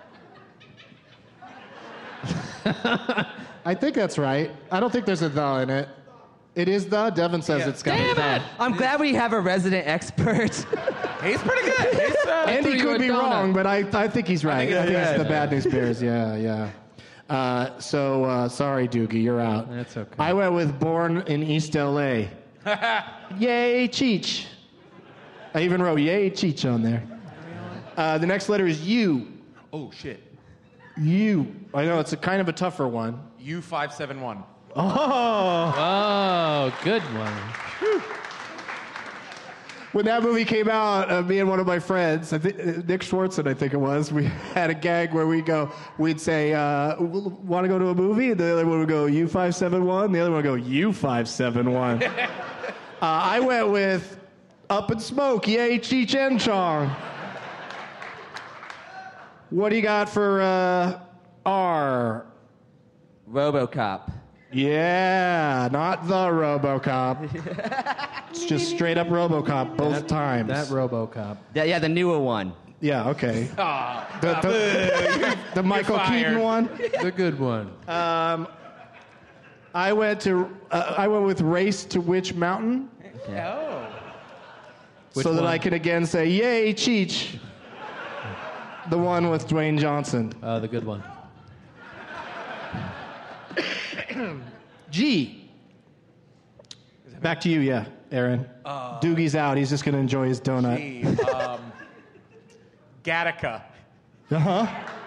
I think that's right. I don't think there's a the in it. It is the. Devin says it's got to be bad. I'm glad we have a resident expert. He's pretty good. He's, uh, And he threw you could a be donut. wrong, but I, I think he's right. I think think, it's it's good. the Bad News Bears. Yeah, yeah. Uh, so, uh, sorry, Doogie, you're out. That's okay. I went with Born in East L A. Yay, Cheech. I even wrote Yay, Cheech on there. Uh, the next letter is U. oh, shit. U. I know, it's a kind of a tougher one. U five seven one. Oh! Oh, good one. When that movie came out, uh, me and one of my friends, I thi- uh, Nick Schwartzen, I think it was, we had a gag where we go, we'd say, uh, want to go to a movie? And the other one would go, U five seven one. The other one would go, U five seven one. uh, I went with Up in Smoke, Yay, Cheech and Chong. What do you got for uh, R? RoboCop. Yeah, not the RoboCop. It's just straight up RoboCop both times. That RoboCop. Yeah, yeah, the newer one. Yeah, okay. Ah, The, the, the Michael fired. Keaton one. The good one. Um, I went to uh, I went with Race to Witch Mountain, Oh. Which so that one? I could again say Yay, Cheech. The one with Dwayne Johnson. Uh, the good one. G. Back to you, yeah, Aaron. Uh, Doogie's out. He's just going to enjoy his donut. Gee, um, Gattaca. Uh huh.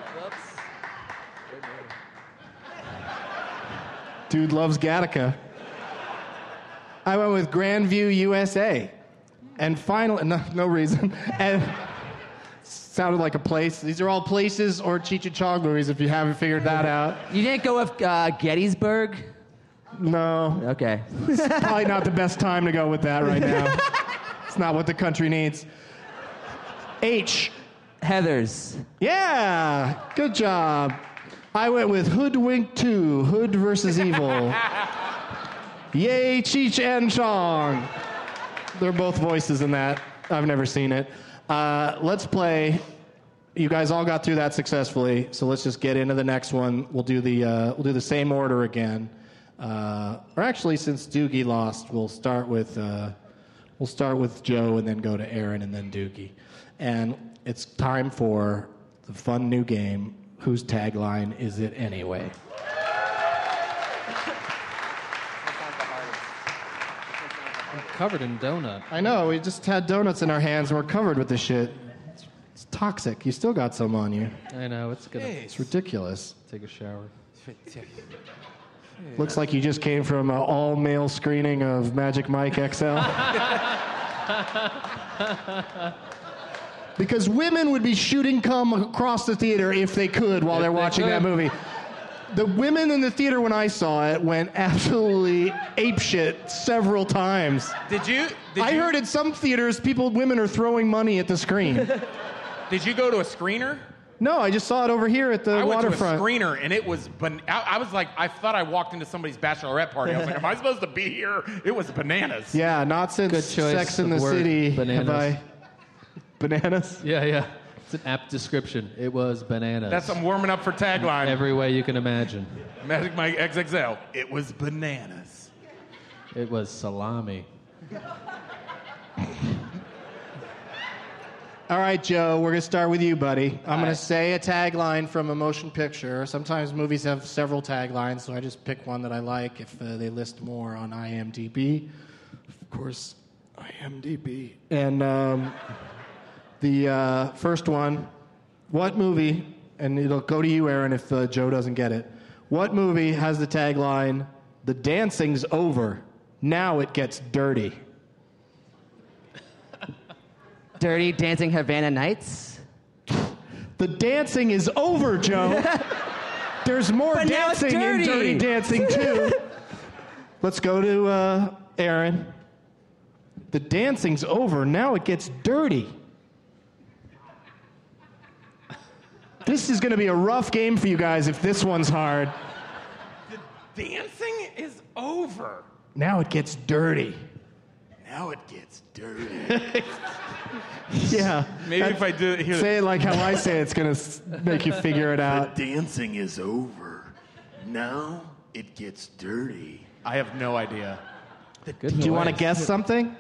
Dude loves Gattaca. I went with Grandview, U S A. And finally, no, no reason. And sounded like a place. These are all places or Cheech and Chong movies if you haven't figured that out. You didn't go with uh, Gettysburg? No. Okay. It's probably not the best time to go with that right now. It's not what the country needs. H. Heathers. Yeah, good job. I went with Hoodwink two, Hood versus Evil. Yay, Cheech and Chong. They're both voices in that. I've never seen it. Uh, let's play. You guys all got through that successfully, so let's just get into the next one. We'll do the uh, we'll do the same order again. Uh, or actually, since Doogie lost, we'll start with uh, we'll start with Joe and then go to Aaron and then Doogie. And it's time for the fun new game. Whose tagline is it anyway? I'm covered in donut. I know, we just had donuts in our hands and we're covered with this shit. It's, it's toxic. You still got some on you. I know, it's gonna It's ridiculous. take a shower. Looks like you just came from an all-male screening of Magic Mike X L. Because women would be shooting cum across the theater if they could while If they're they watching could. that movie. The women in the theater when I saw it went absolutely apeshit several times. Did you? Did I you, heard in some theaters, people, women are throwing money at the screen. Did you go to a screener? No, I just saw it over here at the I went waterfront. to a screener and it was. Ban- I, I was like, I thought I walked into somebody's bachelorette party. I was like, am I supposed to be here? It was bananas. Yeah, not since Good choice Sex in of the word, City bananas. have I. Bananas? Yeah, yeah. It's an apt description. It was bananas. That's I'm warming up for tagline. Every way you can imagine. Magic Mike X X L. It was bananas. It was salami. All right, Joe, we're going to start with you, buddy. I'm going right. to say a tagline from a motion picture. Sometimes movies have several taglines, so I just pick one that I like if uh, they list more on I M D B. Of course, I M D B. And um, the uh, first one, what movie, and it'll go to you, Aaron, if uh, Joe doesn't get it. What movie has the tagline, "The dancing's over, now it gets dirty"? Dirty Dancing Havana Nights. The dancing is over, Joe. There's more But now it's dancing in dirty. Dirty Dancing too. Let's go to uh, Aaron. The dancing's over, now it gets dirty. This is going to be a rough game for you guys if this one's hard. The dancing is over. Now it gets dirty. Now it gets dirty. Yeah. Maybe That- if I do it here. Say it like how I say it, it's going to make you figure it out. Dancing is over. Now it gets dirty. I have no idea. Good Do you want to choice. guess something?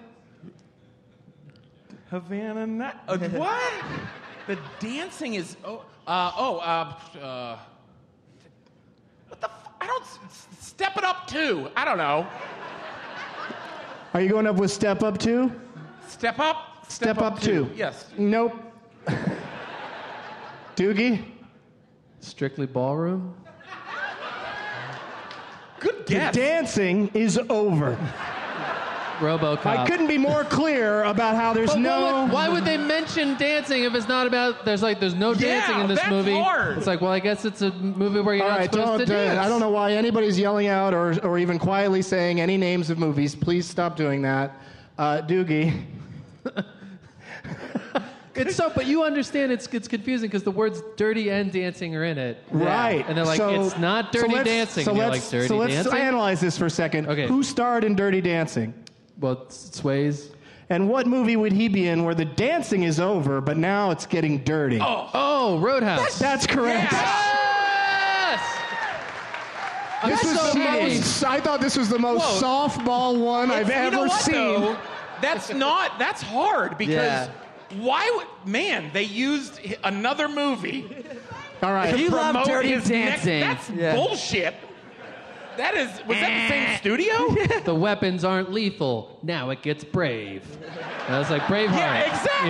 Havana Night. Uh, what? The dancing is. Oh, uh, oh, uh, uh, what the? F- I don't. s- Step It Up too. I don't know. Are you going up with Step Up too? Step Up. Step, Up two. Yes. Nope. Doogie? Strictly Ballroom? Good The guess. dancing is over. RoboCop. I couldn't be more clear about how there's But no. why, would, why would they mention dancing if it's not about? There's like there's no Yeah, dancing in this that's movie. hard. It's like, well, I guess it's a movie where you're All not right, supposed don't, to uh, dance. I don't know why anybody's yelling out or, or even quietly saying any names of movies. Please stop doing that. Uh, Doogie. It's so, but you understand it's it's confusing because the words "dirty" and "dancing" are in it. Right. And they're like, So- it's not so "dirty let's- dancing." So and you're let's, like, "Dirty so let's dancing." analyze this for a second. Okay. Who starred in Dirty Dancing? Well, Swayze. And what movie would he be in where the dancing is over, but now it's getting dirty? Oh, Oh, Roadhouse. That's correct. Yes. This I'm was so the happy. most, I thought this was the most Whoa. softball one I've It's- you ever know what, seen. though? That's not. That's hard because Yeah. why would man? They used hi- another movie. All right. to You love promote Dirty his next- Dancing. that's Yeah. bullshit. That is. Was that the same studio? The weapons aren't lethal. Now it gets brave. And I was like, Braveheart. Yeah, exactly.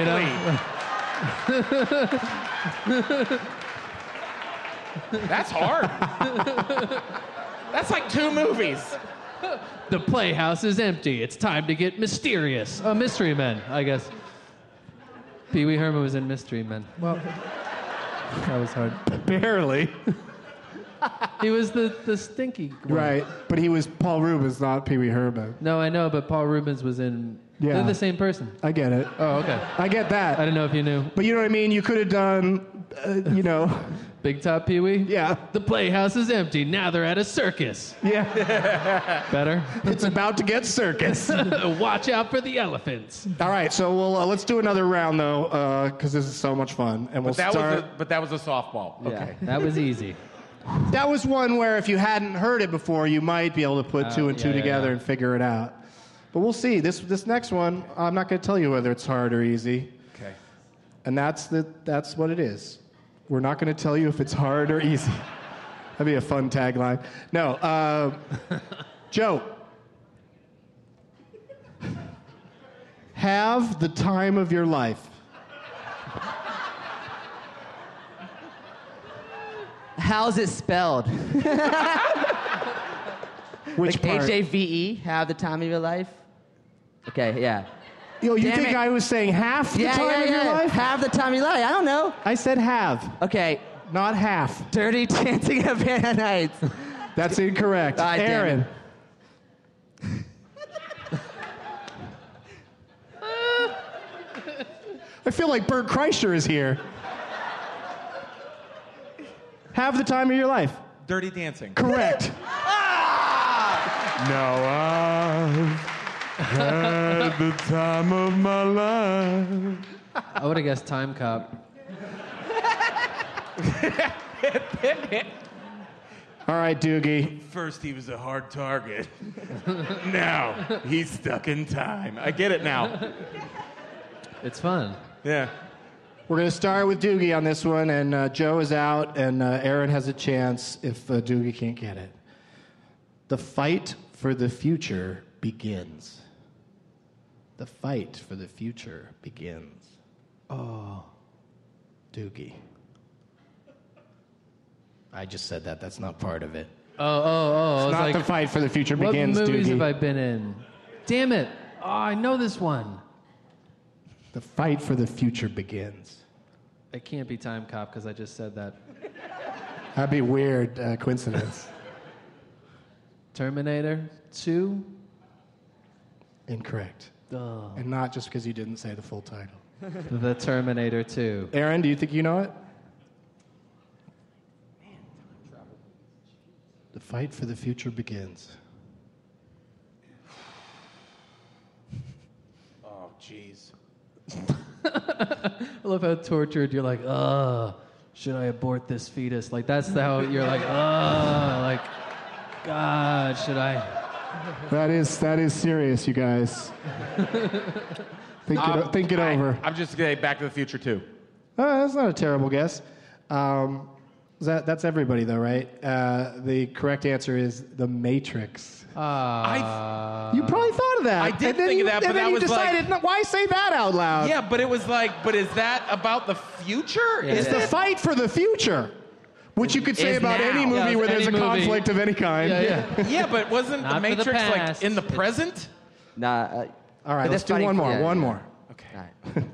You know? That's hard. That's like two movies. The playhouse is empty. It's time to get mysterious. Oh, Mystery Men, I guess. Pee Wee Herman was in Mystery Men. Well, that was hard. Barely. He was the, the stinky one. Right, but he was Paul Rubens, not Pee Wee Herman. No, I know, but Paul Rubens was in... Yeah. They're the same person. I get it. Oh, okay. I get that. I didn't know if you knew. But you know what I mean? You could have done, uh, you know... Big Top Pee Wee? Yeah. The playhouse is empty. Now they're at a circus. Yeah. Better? It's about to get circus. Watch out for the elephants. All right, so we'll, uh, let's do another round, though, because uh, this is so much fun. And we'll But that, start... was a, but that was a softball. Yeah, Okay. that was easy. That was one where if you hadn't heard it before, you might be able to put Uh, two and two yeah, yeah, together yeah. and figure it out. But we'll see. This this next one, I'm not going to tell you whether it's hard or easy. Okay. And that's the that's what it is. We're not going to tell you if it's hard or easy. That'd be a fun tagline. No, uh, Joe. Have the time of your life. How's it spelled? Which like part? H A V E, have the time of your life? Okay, yeah. Yo, you Damn think it. I was saying half the yeah, time yeah, of yeah. your life? Have the time of your life. I don't know. I said have, Okay, not half. Dirty Dancing at Havana Nights. That's incorrect. Ah, damn Aaron. it. I feel like Bert Kreischer is here. Have the time of your life. Dirty Dancing. Correct. Now I've had the time of my life. I would have guessed Time Cop. All right, Doogie. First he was a hard target. Now he's stuck in time. I get it now. It's fun. Yeah. We're going to start with Doogie on this one, and uh, Joe is out, and uh, Aaron has a chance if uh, Doogie can't get it. The fight for the future begins. The fight for the future begins. Oh. Doogie. I just said that. That's not part of it. Oh, oh, oh. I It's was not like, the fight for the future what begins, movies Doogie. have I been in? Damn it. Oh, I know this one. The fight for the future begins. It can't be Time Cop because I just said that. That'd be a weird uh, coincidence. Terminator two? Incorrect. Oh. And not just because you didn't say the full title. The Terminator two. Aaron, do you think you know it? The fight for the future begins. Oh, jeez. I love how tortured you're like, ugh, should I abort this fetus? Like, that's how you're like, ugh, like, God, should I? That is that is serious, you guys. think Um, it, think it I- over. I'm just going to Back to the Future too. Oh, that's not a terrible guess. Um, is that, that's everybody, though, right? Uh, the correct answer is The Matrix. Uh, You probably thought of that. I did and then think you, of that, but and then that you was like- decided, no, why say that out loud? Yeah, but it was like, but is that about the future? Yeah. It's Is the it? fight for the future, which you could say Is about now. any movie Yeah, where there's any a movie. conflict of any kind. Yeah, yeah. Yeah, but wasn't Not the for the Matrix like past. in the It's- present? Nah. Uh, All right, but let's that's do funny- one more. yeah, one yeah. more. Okay.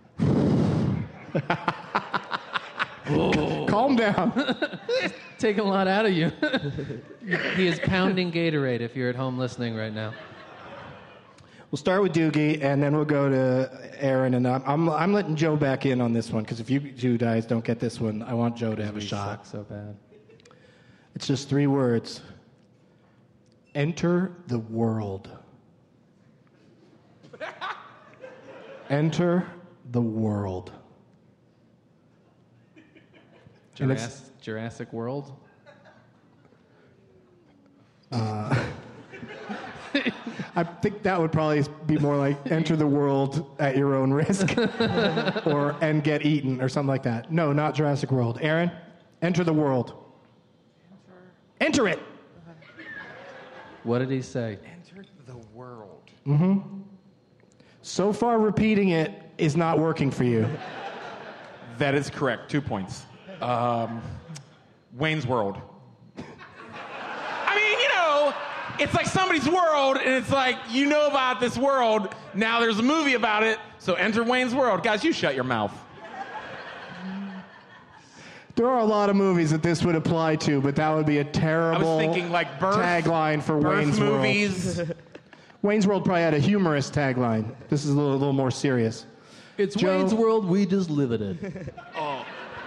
All right. Calm down. Taking a lot out of you. He is pounding Gatorade if you're at home listening right now. We'll start with Doogie, and then we'll go to Aaron. And I'm, I'm, I'm letting Joe back in on this one, because if you two guys don't get this one, I want Joe to have a We shot. suck so bad. It's just three words. Enter the world. Enter the world. And it's- Jurassic, Jurassic World? I think that would probably be more like enter the world at your own risk or and get eaten or something like that. No, not Jurassic World. Aaron, enter the world. Enter, enter it. What did he say? Enter the world. So far, repeating it is not working for you. That is correct. Two points. Um, Wayne's World. I mean, you know, it's like somebody's world, and it's like, you know about this world. Now there's a movie about it, so enter Wayne's World. Guys, you shut your mouth. There are a lot of movies that this would apply to, but that would be a terrible I was thinking like birth, tagline for birth Wayne's movies. World. Wayne's World probably had a humorous tagline. This is a little, a little more serious. It's Joe? Wayne's World, we just live in it. Oh.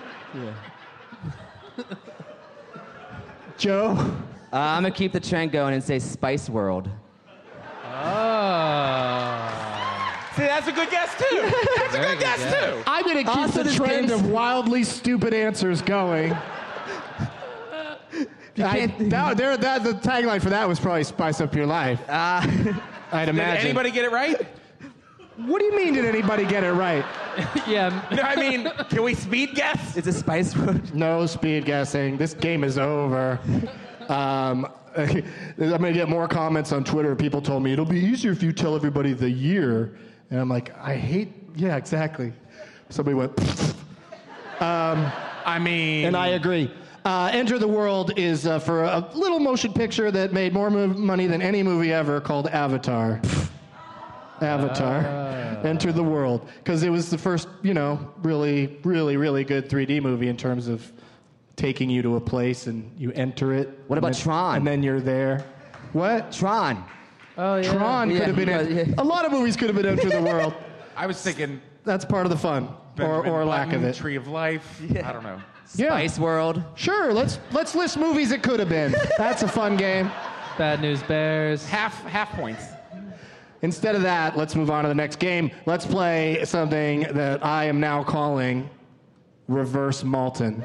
Yeah. Joe? Uh, I'm gonna keep the trend going and say Spice World. Oh. See, that's a good guess too. That's a Very good good guess guess. too. I'm going to keep Also, the this trend game's- of wildly stupid answers going. I, that, there, that, the tagline for that was probably Spice Up Your Life. Uh, I'd Did imagine. anybody get it right? What do you mean, did anybody get it right? Yeah. No, I mean, can we speed guess? it's a Spice World. No speed guessing. This game is over. Um, I'm going to get more comments on Twitter. People told me it'll be easier if you tell everybody the year. And I'm like, I hate, yeah, exactly. Somebody went, um, I mean, and I agree. Uh, Enter the World is uh, for a little motion picture that made more mo- money than any movie ever called Avatar. Avatar. Ah. Enter the World. Because it was the first, you know, really, really, really good three D movie in terms of taking you to a place and you enter it. What about and then, Tron? And then you're there. What? Tron. Oh, yeah. Tron Yeah, could have been. yeah, en- yeah. A lot of movies could have been Enter the World. I was thinking That's part of the fun, or, Benjamin or lack of Button, it. Tree of Life. Yeah. I don't know. Yeah. Spice World. Sure, let's let's list movies it could have been. That's a fun game. Bad News Bears. Half half points. Instead of that, let's move on to the next game. Let's play something that I am now calling Reverse Malton.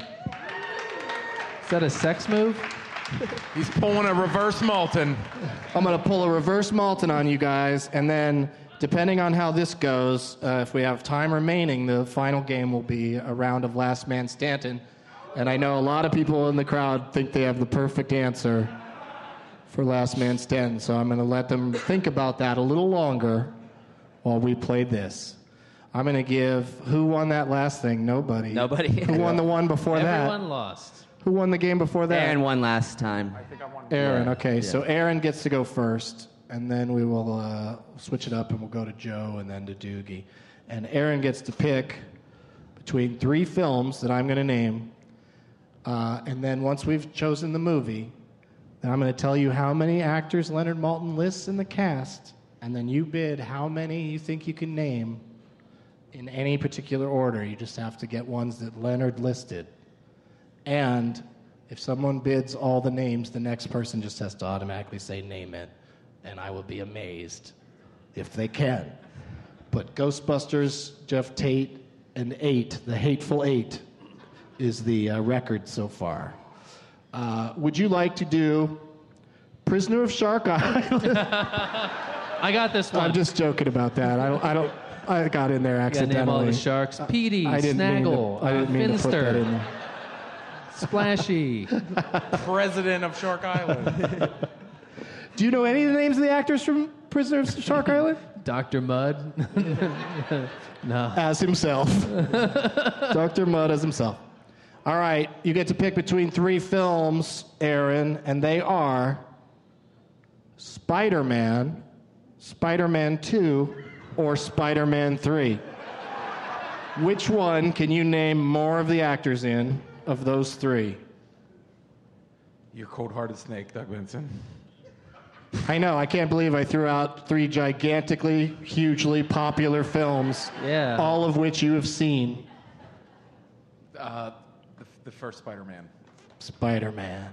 Is that a sex move? He's pulling a reverse Malton. I'm going to pull a Reverse Malton on you guys, and then depending on how this goes, uh, if we have time remaining, the final game will be a round of Last Man Stanton. And I know a lot of people in the crowd think they have the perfect answer for Last Man Stanton, so I'm going to let them think about that a little longer while we play this. I'm going to give, who won that last thing? Nobody. Nobody. Who won the one before that? Everyone lost. Who won the game before that? Aaron won last time. Aaron, Yeah. okay. Yeah. So Aaron gets to go first, and then we will uh, switch it up, and we'll go to Joe and then to Doogie. And Aaron gets to pick between three films that I'm going to name, uh, and then once we've chosen the movie, then I'm going to tell you how many actors Leonard Maltin lists in the cast, and then you bid how many you think you can name in any particular order. You just have to get ones that Leonard listed. And if someone bids all the names, the next person just has to automatically say, name it. And I will be amazed if they can. But Ghostbusters, Jeff Tate, and Eight, the Hateful Eight, is the uh, record so far. Uh, would you like to do Prisoner of Shark Island? I got this one. I'm just joking about that. I don't. I don't. I got in there You gotta accidentally. name all the sharks. Petey, I didn't mean to- Snaggle, I didn't mean to put that in Finster, there. Splashy. President of Shark Island. Do you know any of the names of the actors from Prisoner of Shark Island? Doctor Mudd. No. As himself. Doctor Mudd as himself. All right, you get to pick between three films, Aaron, and they are Spider-Man, Spider-Man two, or Spider-Man three. Which one can you name more of the actors in of those three? You're cold-hearted snake, Doug Benson. I know, I can't believe I threw out three gigantically, hugely popular films, Yeah. all of which you have seen. Uh, the, the first Spider-Man. Spider-Man.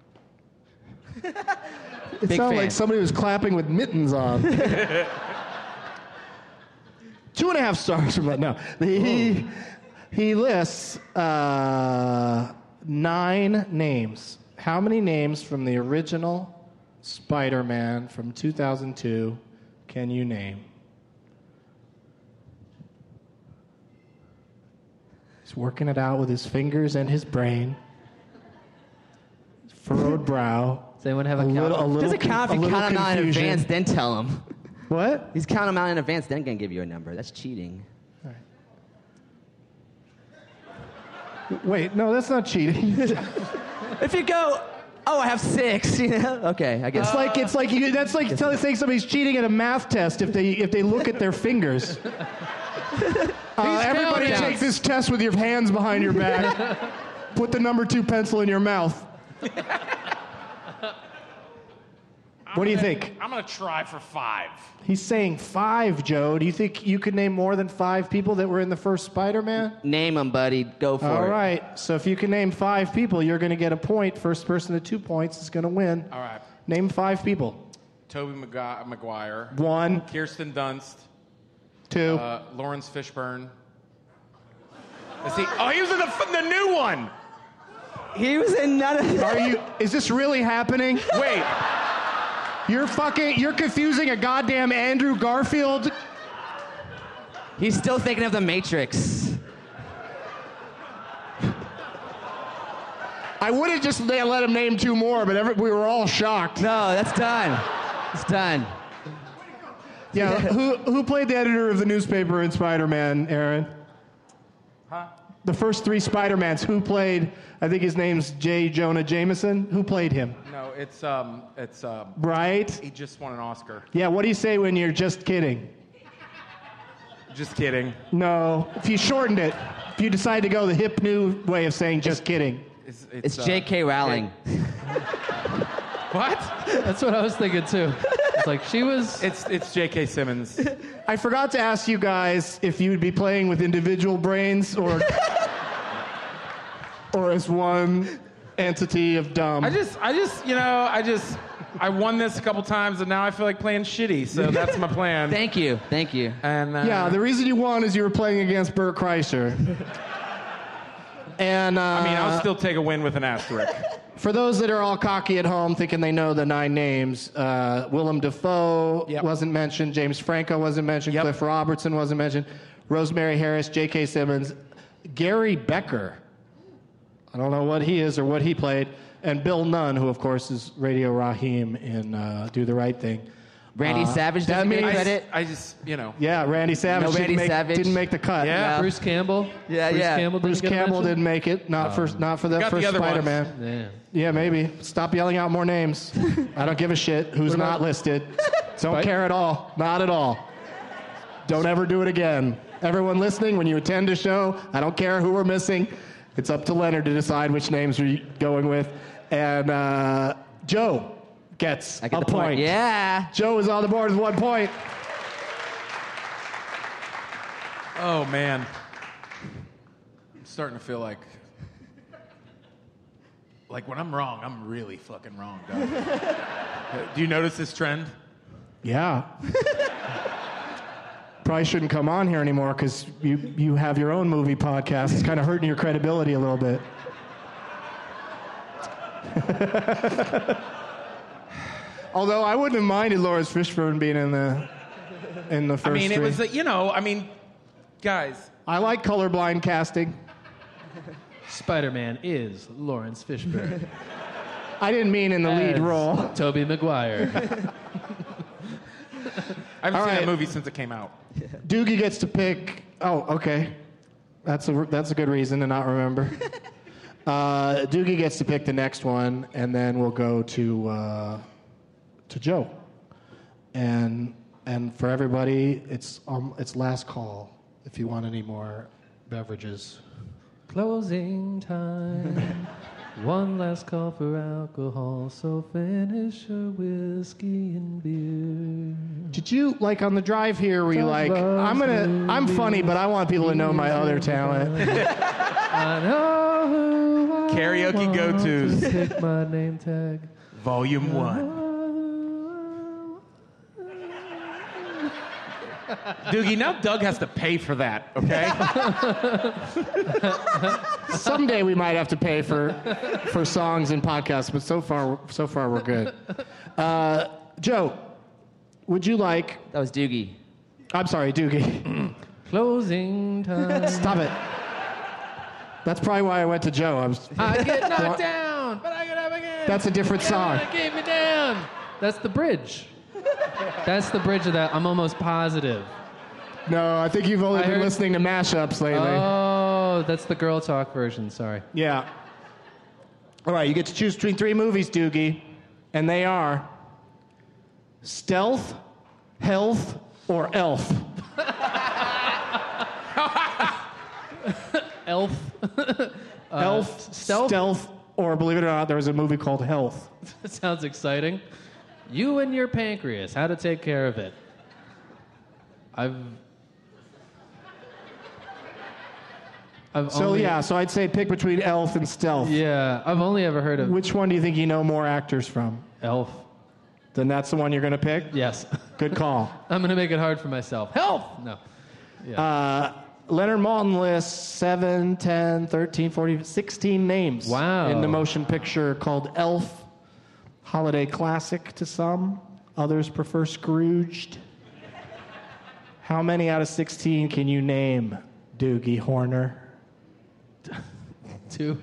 It Big sounded fan. like somebody was clapping with mittens on. Two and a half stars from that. No, he he lists uh, nine names. How many names from the original Spider-Man from two thousand two can you name? He's working it out with his fingers and his brain. Furrowed brow. Does anyone have a, A count? little, a little Doesn't count con- if a you little count them out in confusion. advance, then tell him. What? He's counting them out in advance, then gonna give you a number. That's cheating. Wait, no, that's not cheating. If you go, oh, I have six, you know? Okay, I guess. It's like it's like you, that's like telling saying somebody's cheating at a math test if they if they look at their fingers. Uh, everybody counting. take this test with your hands behind your back. Put the number two pencil in your mouth. What do you think? I'm gonna try for five. He's saying five, Joe. Do you think you could name more than five people that were in the first Spider-Man? Name them, buddy. Go for All it. All right. So if you can name five people, you're going to get a point. First person to two points is going to win. All right. Name five people. Tobey Mag- Maguire. One. Kirsten Dunst. Two. Uh, Lawrence Fishburne. Is he? Oh, he was in the, the new one. He was in none of that. Are you? Is this really happening? Wait. You're fucking. You're confusing a goddamn Andrew Garfield. He's still thinking of The Matrix. I would have just let him name two more, but every, we were all shocked. No, that's done. It's done. Yeah. who who played the editor of the newspaper in Spider-Man, Aaron? Huh? The first three Spider-Mans. Who played? I think his name's J. Jonah Jameson. Who played him? No, it's um, it's um. Right. He just won an Oscar. Yeah. What do you say when you're just kidding? Just kidding. No. If you shortened it, if you decide to go the hip new way of saying just kidding. It's, It's uh, J K. Rowling. What? That's what I was thinking too. It's like she was. It's it's J K. Simmons. I forgot to ask you guys if you'd be playing with individual brains or or as one entity of dumb. I just I just you know I just I won this a couple times and now I feel like playing shitty. So that's my plan. Thank you. Thank you. And uh, yeah, the reason you won is you were playing against Bert Kreischer. And uh, I mean, I'll still take a win with an asterisk. For those that are all cocky at home thinking they know the nine names, uh, Willem Dafoe Yep. wasn't mentioned, James Franco wasn't mentioned, Yep. Cliff Robertson wasn't mentioned, Rosemary Harris, J K. Simmons, Gary Becker, I don't know what he is or what he played, and Bill Nunn, who of course is Radio Raheem in uh, Do the Right Thing. Randy Uh, Savage that doesn't get means- credit. I just you know. Yeah, Randy Savage, No didn't, Randy make, Savage. didn't make the cut. Yeah. Bruce Campbell. Yeah, Bruce yeah. Campbell didn't Bruce get a Campbell mention? didn't make it, not for not for the Got the first other ones. Spider-Man. Yeah. Yeah, maybe. Stop yelling out more names. I don't give a shit who's What about- not listed. Don't Right? care at all. Not at all. Don't ever do it again. Everyone listening, when you attend a show, I don't care who we're missing. It's up to Leonard to decide which names we're going with. And uh, Joe gets I get a the point. Yeah. Joe is on the board with one point. Oh man. I'm starting to feel like. Like when I'm wrong, I'm really fucking wrong, dog. Do you notice this trend? Yeah. Probably shouldn't come on here anymore because you, you have your own movie podcast. It's kind of hurting your credibility a little bit. Although I wouldn't have minded Lawrence Fishburne being in the in the first I mean, it three. was, uh, you know, I mean, guys. I like colorblind casting. Spider-Man is Lawrence Fishburne. I didn't mean in the lead As role. Tobey Maguire. I haven't All seen right. that movie since it came out. Doogie gets to pick. Oh, okay. That's a that's a good reason to not remember. uh, Doogie gets to pick the next one, and then we'll go to uh, to Joe. And and for everybody, it's um, it's last call if you want any more beverages. Closing time. One last call for alcohol, so finish your whiskey and beer. Did you like on the drive here? Were you like, I'm gonna, I'm funny, but I want people to know my other talent. I know who I Karaoke want go-tos. to pick my name tag. Volume one. Doogie, now Doug has to pay for that, okay? Someday we might have to pay for for songs and podcasts, but so far, so far we're good. Uh, Joe, would you like? That was Doogie. I'm sorry, Doogie. Closing time. Stop it. That's probably why I went to Joe. I was. I get knocked down, but I get up again. That's a different song. God, keep me down. That's the bridge. That's the bridge of that. I'm almost positive. No, I think you've only I been heard- listening to mashups lately. Oh, that's the girl talk version. Sorry. Yeah. All right, you get to choose between three movies, Doogie, and they are Stealth, Health, or Elf. Elf. Uh, Elf, stealth? stealth, or believe it or not, there was a movie called Health. That sounds exciting. You and your pancreas, how to take care of it. I've... I've So only, yeah, so I'd say pick between Elf and Stealth. Yeah, I've only ever heard of... Which one do you think you know more actors from? Elf. Then that's the one you're going to pick? Yes. Good call. I'm going to make it hard for myself. Health! No. Yeah. Uh, Leonard Maltin lists seven, ten, thirteen, fourteen, sixteen names. Wow. In the motion picture called Elf. Holiday classic to some. Others prefer Scrooged. How many out of sixteen can you name, Doogie Horner? Two.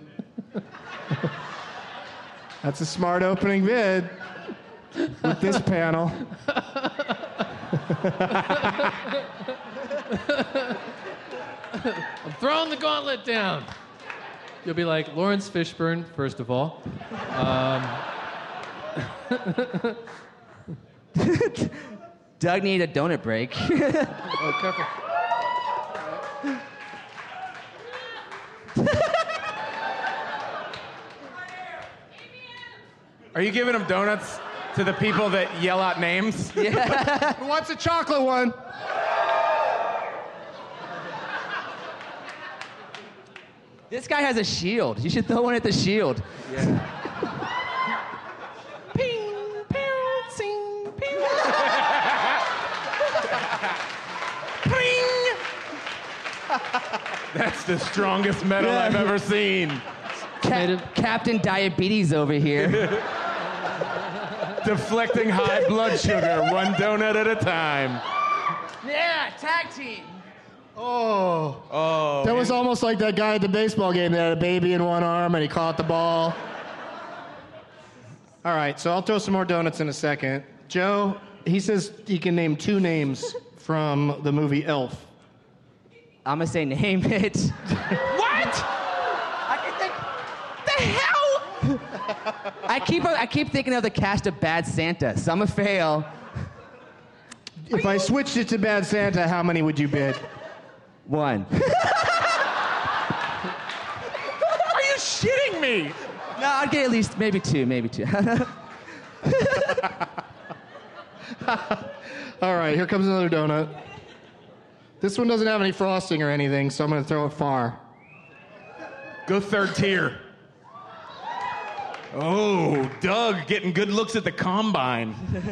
That's a smart opening bid with this panel. I'm throwing the gauntlet down. You'll be like, Lawrence Fishburne, first of all. Um, Doug needed a donut break. oh, careful. Are you giving them donuts to the people that yell out names? Yeah. Who wants a chocolate one? This guy has a shield. You should throw one at the shield. Yeah. Ping, pew, sing, pew. Ping! That's the strongest metal Yeah. I've ever seen. Ca- Captain Diabetes over here. Deflecting high blood sugar, one donut at a time. Yeah, tag team. Oh. Oh. That was almost like that guy at the baseball game that had a baby in one arm and he caught the ball. All right, so I'll throw some more donuts in a second. Joe, he says he can name two names from the movie Elf. I'm gonna say name it. What? I can think. The hell? I keep I keep thinking of the cast of Bad Santa, so I'm gonna fail. If I switched it to Bad Santa, how many would you bid? One. Are you shitting me? No, I'd get at least maybe two, maybe two. All right, here comes another donut. This one doesn't have any frosting or anything, so I'm going to throw it far. Go third tier. Oh, Doug getting good looks at the combine.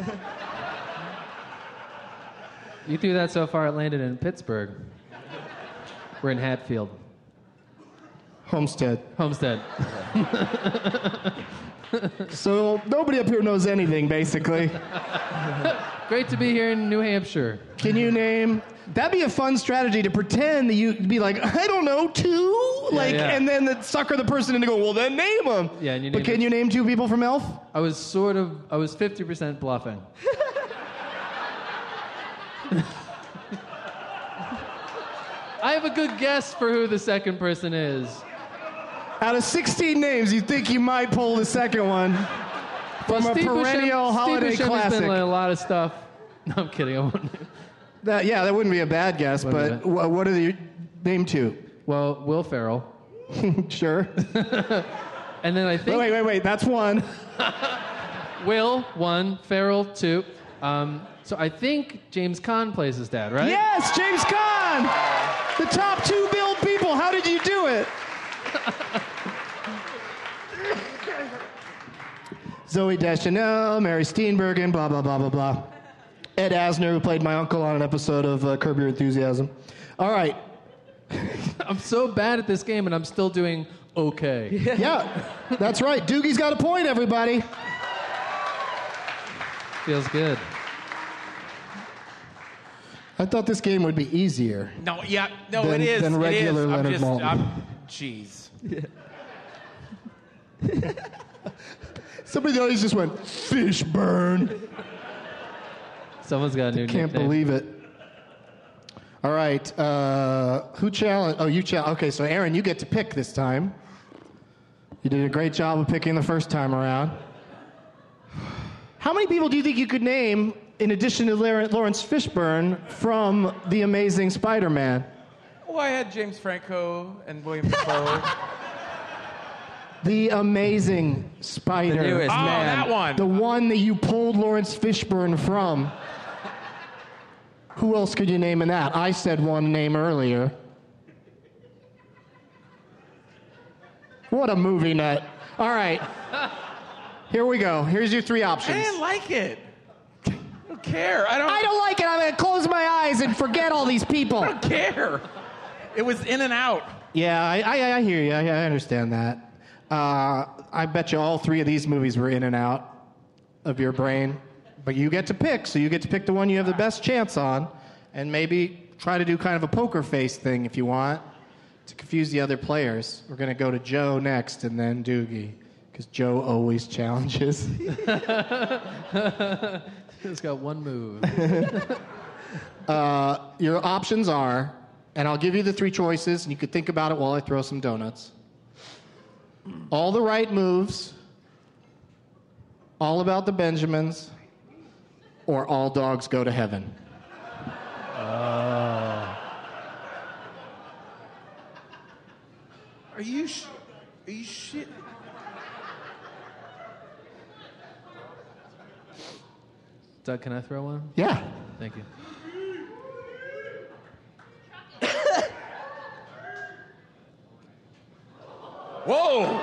You threw that so far, it landed in Pittsburgh. We're in Hatfield. Homestead. Homestead. So nobody up here knows anything, basically. Great to be here in New Hampshire. Can you name... That'd be a fun strategy to pretend that you'd be like, I don't know, two? Yeah, like, yeah. And then the sucker the person into go, well, then name them. Yeah, and you But name can it- you name two people from Elf? I was sort of, I was fifty percent bluffing. I have a good guess for who the second person is. Out of sixteen names, you think you might pull the second one from Well, a Steve perennial Buscemi- holiday Steve Buscemi's classic. been in a lot of stuff. No, I'm kidding. I won't. That, yeah, that wouldn't be a bad guess, Wouldn't but wh- what are the name two? Well, Will Ferrell. Sure. And then I think... Wait, wait, wait, that's one. Will, one. Ferrell, two. Um, so I think James Caan plays his dad, right? Yes, James Caan! The top two billed people. How did you do it? Zooey Deschanel, Mary Steenburgen, blah, blah, blah, blah, blah. Ed Asner, who played my uncle on an episode of uh, Curb Your Enthusiasm. All right. I'm so bad at this game, and I'm still doing okay. Yeah, that's right. Doogie's got a point, everybody. Feels good. I thought this game would be easier. No, yeah, no, Than- it is. than regular it is. Leonard I'm just, Maltin. I'm, jeez. Somebody in the audience just went, Fishburne. Someone's got a new Can't nickname. believe it. All right. Uh, who challenged? Oh, you challenged. Okay, so Aaron, you get to pick this time. You did a great job of picking the first time around. How many people do you think you could name, in addition to Lar- Lawrence Fishburne, from The Amazing Spider-Man? Oh, I had James Franco and William Dafoe. The Amazing Spider. The newest, Oh, man. that one. The one that you pulled Lawrence Fishburne from. Who else could you name in that? I said one name earlier. What a movie nut. All right. Here we go. Here's your three options. I didn't like it. I don't care. I don't, I don't like it. I'm going to close my eyes and forget all these people. I don't care. It was In and Out. Yeah, I, I, I hear you. I, I understand that. Uh, I bet you all three of these movies were in and out of your brain. But you get to pick, so you get to pick the one you have the best chance on, and maybe try to do kind of a poker face thing if you want to confuse the other players. We're going to go to Joe next and then Doogie, because Joe always challenges. He's got one move. uh, your options are, and I'll give you the three choices, and you could think about it while I throw some donuts. All the Right Moves, All About the Benjamins, or All Dogs Go to Heaven. Oh. Are you sh- Are you shit? Doug, can I throw one? Yeah. Thank you. Whoa!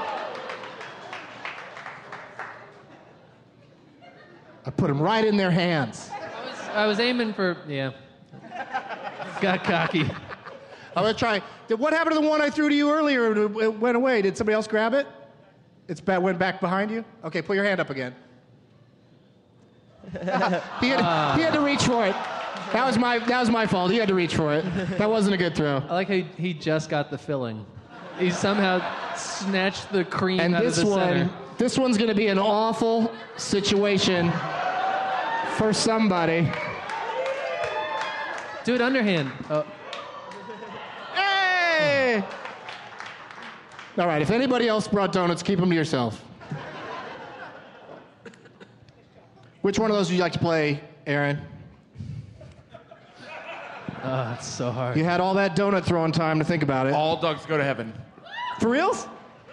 I put them right in their hands. I was, I was aiming for, yeah. Got cocky. I'm going to try. Did, what happened to the one I threw to you earlier? It went away. Did somebody else grab it? It's ba- went back behind you? Okay, put your hand up again. he, had, uh, he had to reach for it. That was my that was my fault. He had to reach for it. That wasn't a good throw. I like how he, he just got the filling. He somehow snatched the cream and out this of the one, center. This one's going to be an awful situation for somebody. Do it underhand. Oh. Hey! All right, if anybody else brought donuts, keep them to yourself. Which one of those would you like to play, Aaron? Oh, it's so hard. You had all that donut throwing time to think about it. All Dogs Go to Heaven. For reals?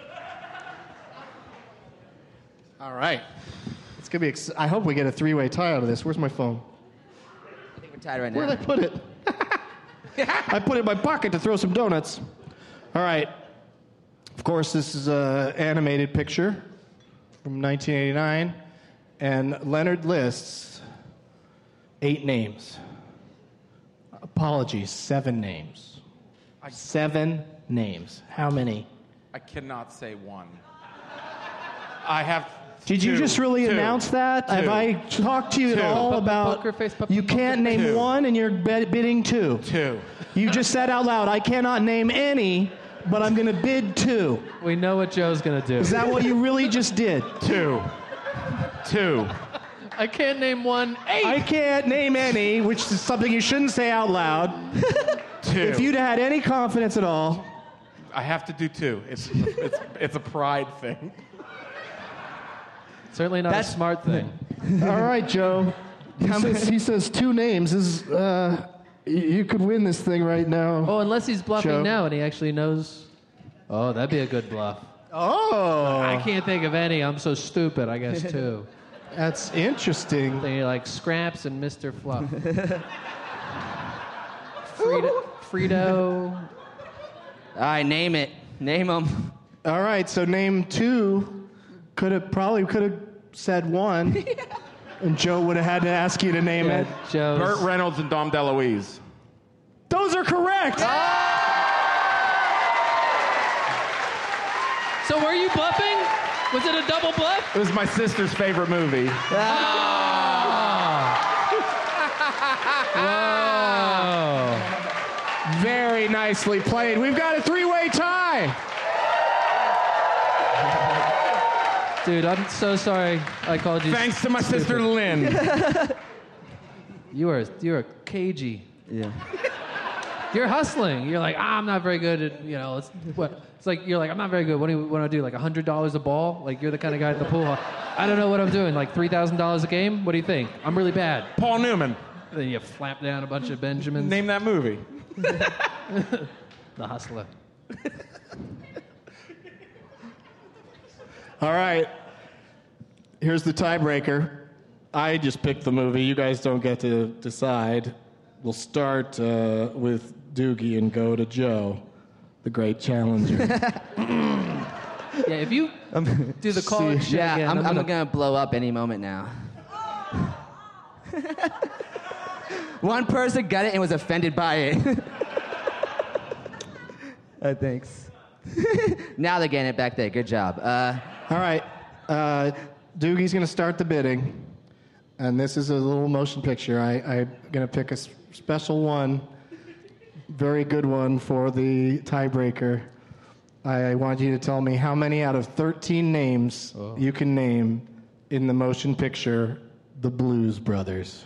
All right. It's gonna be. Ex- I hope we get a three-way tie out of this. Where's my phone? I think we're tied right now. Where did I put it? I put it in my pocket to throw some donuts. All right. Of course, this is an animated picture from nineteen eighty-nine, and Leonard lists eight names. Apologies, seven names. I, Seven names. How many? I cannot say one. I have. Did two, you just really two, announce that? two, Have I talked to you two. at all Pu- about poker face, pu- you can't name Two. one and you're bid- bidding two? Two. You just said out loud, I cannot name any, but I'm going to bid two. We know what Joe's going to do. Is that what you really just did? Two. Two. I can't name one. Eight. I can't name any, which is something you shouldn't say out loud. Two. If you'd had any confidence at all. I have to do two. It's it's it's a pride thing. Certainly not That's- a smart thing. All right, Joe. He says, he says two names. Is uh, y- you could win this thing right now. Oh, unless he's bluffing Joe. now and he actually knows. Oh, that'd be a good bluff. Oh, I can't think of any. I'm so stupid. I guess two. that's interesting. They like Scraps and Mister Fluff. Frito. Frito. All right, name it. Name them. All right, so name two. Could have probably could have said one, and Joe would have had to ask you to name Yeah, it. Joe's. Burt Reynolds and Dom DeLuise. Those are correct. So were you bluffing? Was it a double bluff? It was my sister's favorite movie. Oh. Very nicely played. We've got a three-way tie. Dude, I'm so sorry I called you. Thanks to my stupid. sister Lynn. You are you are cagey. Yeah. You're hustling. You're like, ah, I'm not very good at, you know, it's what it's like you're like, I'm not very good. What do you want to do? Like a hundred dollars a ball? Like you're the kind of guy at the pool hall. I don't know what I'm doing. Like three thousand dollars a game? What do you think? I'm really bad. Paul Newman. Then you flap down a bunch of Benjamins. Name that movie. The Hustler. All right. Here's the tiebreaker. I just picked the movie. You guys don't get to decide. We'll start uh, with Doogie and go to Joe, the great challenger. Yeah, if you do the call shit Yeah, again, I'm, I'm, I'm gonna... gonna blow up any moment now. One person got it and was offended by it. uh, thanks. Now they're getting it back there. Good job. Uh, All right. Uh, Doogie's going to start the bidding. And this is a little motion picture. I, I'm going to pick a s- special one, very good one for the tiebreaker. I want you to tell me how many out of thirteen names Oh. you can name in the motion picture The Blues Brothers.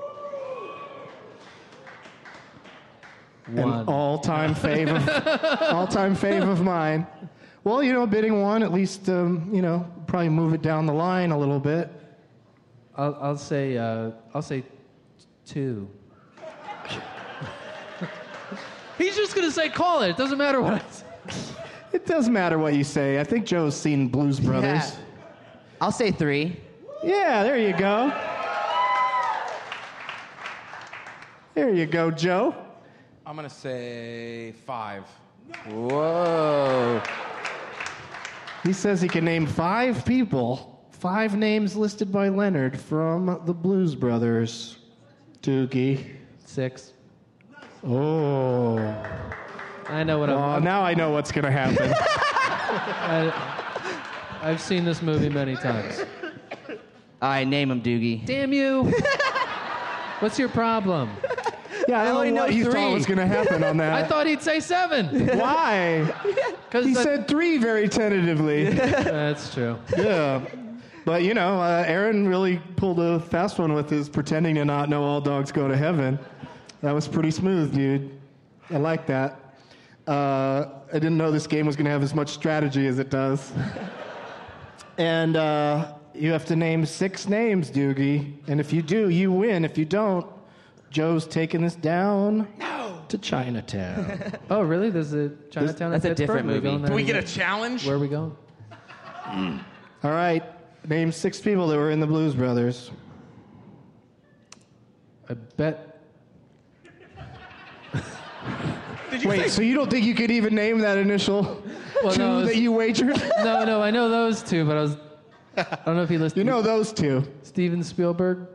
One. An all-time fave of, all-time fave of mine. Well, you know, bidding one, at least, um, you know, probably move it down the line a little bit. I'll, I'll say uh, I'll say two. He's just gonna say call it. It doesn't matter what I say. It does matter what you say. I think Joe's seen Blues Brothers. yeah. I'll say three. Yeah, there you go. There you go, Joe. I'm gonna say five. Whoa. He says he can name five people, five names listed by Leonard from the Blues Brothers. Doogie. Six. Oh. I know what I'm. Well, I'm now I know what's going to happen. I, I've seen this movie many times. All right, name him, Doogie. Damn you! What's your problem? Yeah, I don't only know what know you three. thought was going to happen on that. I thought he'd say seven. Why? Because He said three very tentatively. that's true. Yeah. But, you know, uh, Aaron really pulled a fast one with his pretending to not know all dogs go to heaven. That was pretty smooth, dude. I like that. Uh, I didn't know this game was going to have as much strategy as it does. And uh, you have to name six names, Doogie. And if you do, you win. If you don't, Joe's taking this down no. to Chinatown. Oh, really? There's a Chinatown. That's in a different Pittsburgh? We movie. going there Do we get a again? challenge? Where are we going? All right. Name six people that were in the Blues Brothers. I bet. Did you Wait, say so you don't think you could even name that initial Well, two no, it was- that you wagered? No, no, I know those two, but I was. I don't know if he listed. You know those two. Steven Spielberg.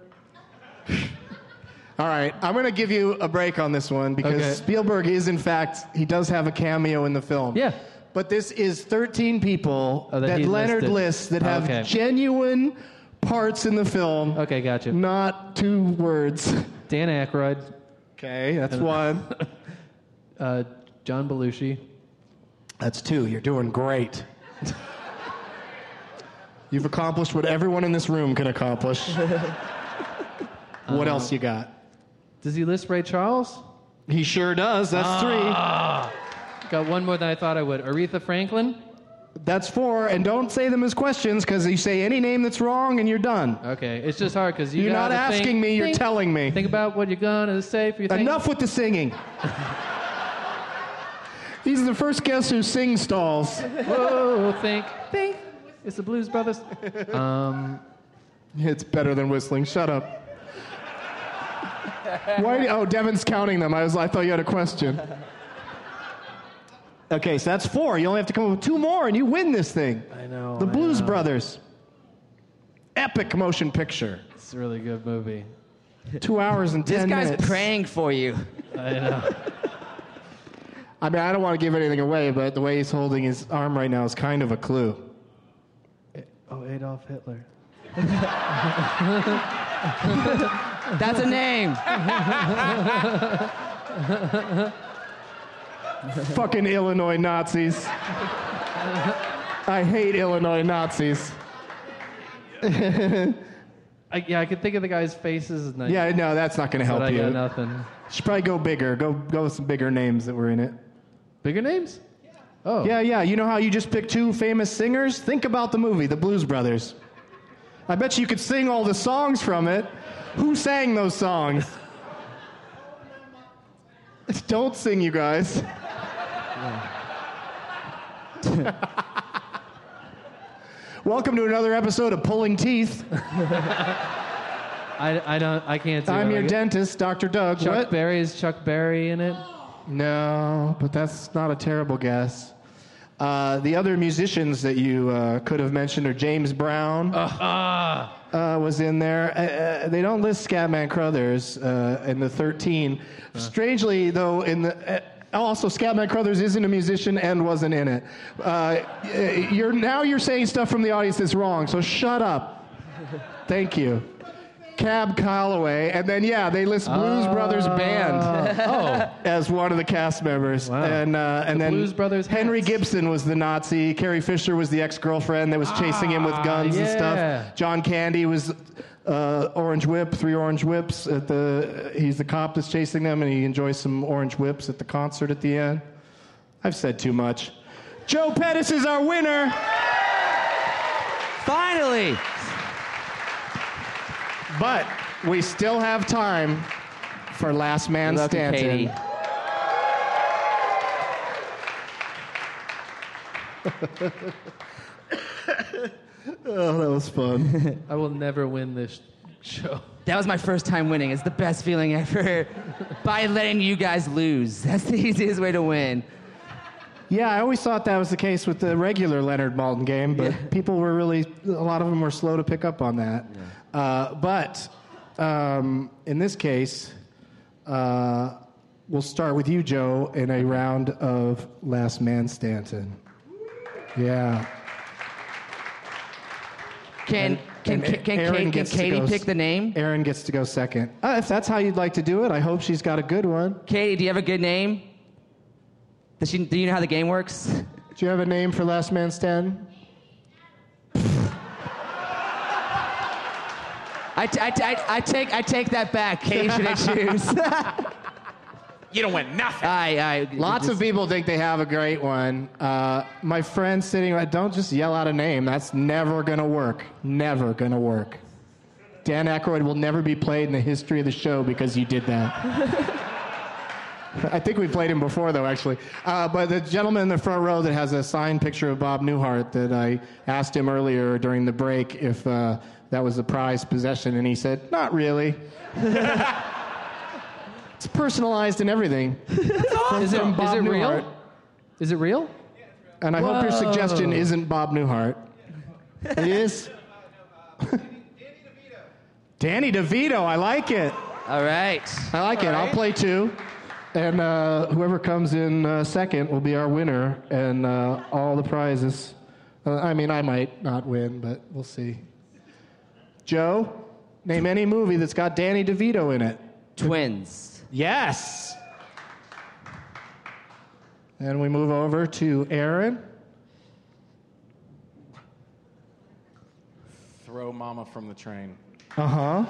All right, I'm going to give you a break on this one because Okay. Spielberg is, in fact, he does have a cameo in the film. Yeah. But this is thirteen people Oh, that that, he Leonard listed. lists that have Okay. genuine parts in the film, Okay, gotcha. not two words. Dan Aykroyd. Okay, that's one. Uh, John Belushi. That's two. You're doing great. You've accomplished what everyone in this room can accomplish. What else you got? Does he list Ray Charles? He sure does. That's Ah. Got one more than I thought I would. Aretha Franklin. three. That's four. And don't say them as questions because you say any name that's wrong and you're done. Okay, it's just hard because you You're not gotta think- asking me, you're think- telling me. Think about what you're gonna say for your thing. Enough with the singing. He's the first guest who sings stalls. Whoa, think, think. It's the Blues Brothers. Um, It's better than whistling. Shut up. Why? Oh, Devin's counting them. I was. I thought you had a question. Okay, so that's four. You only have to come up with two more, and you win this thing. I know. The I Blues know. Brothers. Epic motion picture. It's a really good movie. Two hours and This ten guy's minutes. praying for you. I know. I mean, I don't want to give anything away, but the way he's holding his arm right now is kind of a clue. Oh, Adolf Hitler. That's a name. Fucking Illinois Nazis. I hate Illinois Nazis. I, yeah, I could think of the guy's faces. And I, Yeah, no, that's not going to but help I you. got nothing. Should probably go bigger. Go go with some bigger names that were in it. Bigger names? Oh. Yeah, yeah. You know how you just pick two famous singers? Think about the movie, The Blues Brothers. I bet you could sing all the songs from it. Who sang those songs? Don't sing, you guys. Welcome to another episode of Pulling Teeth. I, I don't. I can't do I'm it. your Like, dentist, Doctor Doug. Chuck What? Berry, is Chuck Berry in it? No, but that's not a terrible guess. Uh, the other musicians that you uh, could have mentioned are James Brown uh, uh, was in there. Uh, uh, they don't list Scatman Crothers uh, in the thirteen. Uh. Strangely, though, in the uh, also Scatman Crothers isn't a musician and wasn't in it. Uh, you're now you're saying stuff from the audience that's wrong. So shut up. Thank you. Cab Calloway, and then yeah, they list Blues Uh, Brothers Band oh. as one of the cast members, Wow. and uh, and The then Blues Brothers Henry hats. Gibson was the Nazi. Carrie Fisher was the ex-girlfriend that was chasing him with guns and yeah. stuff. John Candy was uh, Orange Whip, three Orange Whips at the. He's the cop that's chasing them, and he enjoys some Orange Whips at the concert at the end. I've said too much. Joe Pettis is our winner. Finally. But we still have time for Last Man Good luck, Stanton. Katie. Oh, that was fun. I will never win this show. That was my first time winning. It's the best feeling ever. By letting you guys lose. That's the easiest way to win. Yeah, I always thought that was the case with the regular Leonard Maltin game, but Yeah. people were really, a lot of them were slow to pick up on that. Yeah. Uh, but um, in this case, uh, we'll start with you, Joe, in a round of Last Man Stanton. Yeah. Can can, And can, can, Aaron Kate, can gets to Katie go pick s- the name? Aaron gets to go second. Uh, if that's how you'd like to do it, I hope she's got a good one. Katie, do you have a good name? Does she, do you know how the game works? Do you have a name for Last Man Stanton? I, t- I, t- I, I take I take that back. Katie should choose. You don't win nothing. I, I, Lots just, of people think they have a great one. Uh, my friend sitting right, don't just yell out a name. That's never going to work. Never going to work. Dan Aykroyd will never be played in the history of the show because you did that. I think we played him before, though, actually. Uh, but the gentleman in the front row that has a signed picture of Bob Newhart that I asked him earlier during the break if uh, that was a prized possession, and he said, not really. It's personalized and everything. From, Is it, from is Bob it Newhart. real? Is it real? And I hope your Whoa. suggestion isn't Bob Newhart. It is? Danny DeVito, I like it. All right. I like it. I'll play two. And uh, whoever comes in uh, second will be our winner and uh, all the prizes. Uh, I mean, I might not win, but we'll see. Joe, name any movie that's got Danny DeVito in it. Twins. Yes. And we move over to Aaron. Throw Mama from the train. Uh-huh.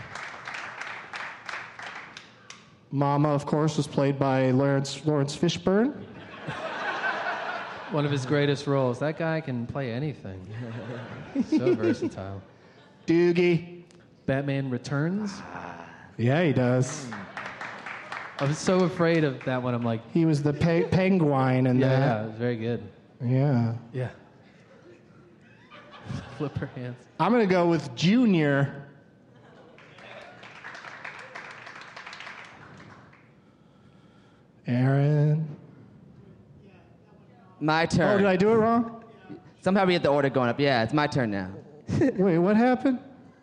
Mama, of course, was played by Lawrence, Lawrence Fishburne. One of his greatest roles. That guy can play anything. So versatile. Doogie. Batman Returns. Yeah, he does. I was so afraid of that one. I'm like, He was the pe- penguin in yeah, yeah, that. it was very good. Yeah. Yeah. Flip her hands. I'm going to go with Junior. Aaron. My turn. Oh, did I do it wrong? Somehow we get the order going up. Yeah, it's my turn now. Wait, what happened?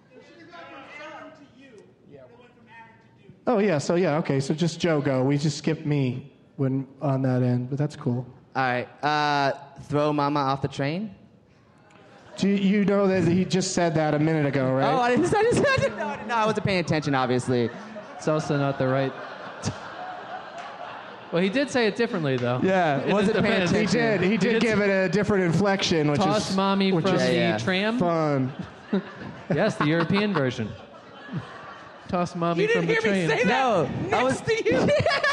Oh, yeah, so yeah, okay, so just Joe go. We just skipped me when on that end, but that's cool. All right. Uh, throw Mama off the train. Do you, you know that he just said that a minute ago, right? Oh, I didn't. I didn't. I didn't know. No, I wasn't paying attention. Obviously. It's also not the right. Well, he did say it differently, though. Yeah, In wasn't his paying defense. He did. He did give it a different inflection, which Toss is mommy which from is the Yeah, yeah. tram. fun. Yes, the European version. Toss mommy You from didn't the hear me train. say that. No, I was. to you.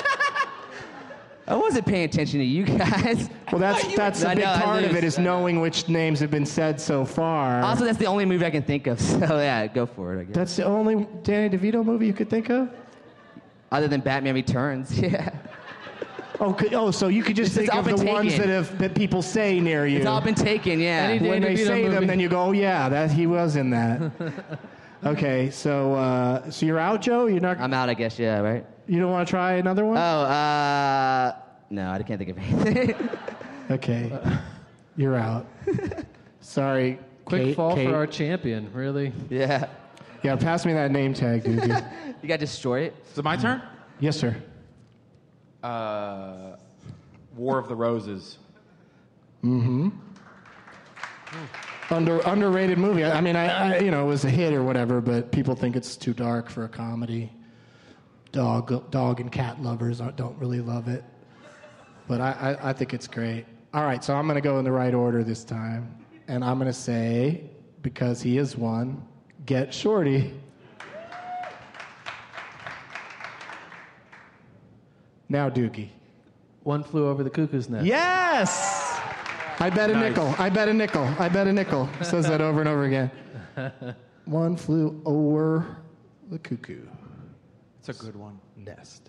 I wasn't paying attention to you guys. Well, that's that's I a big know, I part of lose. it is knowing which names have been said so far. Also, that's the only movie I can think of. So yeah, go for it. I guess. That's the only Danny DeVito movie you could think of? Other than Batman Returns. Yeah. Oh, could, oh, so you could just It's think all of the been ones taken. that have that people say near you. It's all been taken, yeah. Any when Danny they DeVito say them, movie. then you go, oh yeah, that he was in that. Okay, so uh, so you're out, Joe. You're not. I'm out, I guess, yeah, right? You don't want to try another one? Oh, uh... No, I can't think of anything. Okay, you're out. Sorry. Quick Kate, fall Kate. for our champion, really. yeah. Yeah, pass me that name tag, dude. You gotta destroy it? Is it my turn? Yes, sir. Uh, War of the Roses. Mm-hmm. Under underrated movie. I, I mean, I, I you know it was a hit or whatever, but people think it's too dark for a comedy. Dog dog and cat lovers aren't, don't really love it, but I, I I think it's great. All right, so I'm gonna go in the right order this time, and I'm gonna say, because he is one, Get Shorty. Now Doogie. One Flew Over the Cuckoo's Nest. Yes! I bet a Nice. nickel. I bet a nickel. I bet a nickel. Says that over and over again. One flew over the cuckoo It's a good one. nest.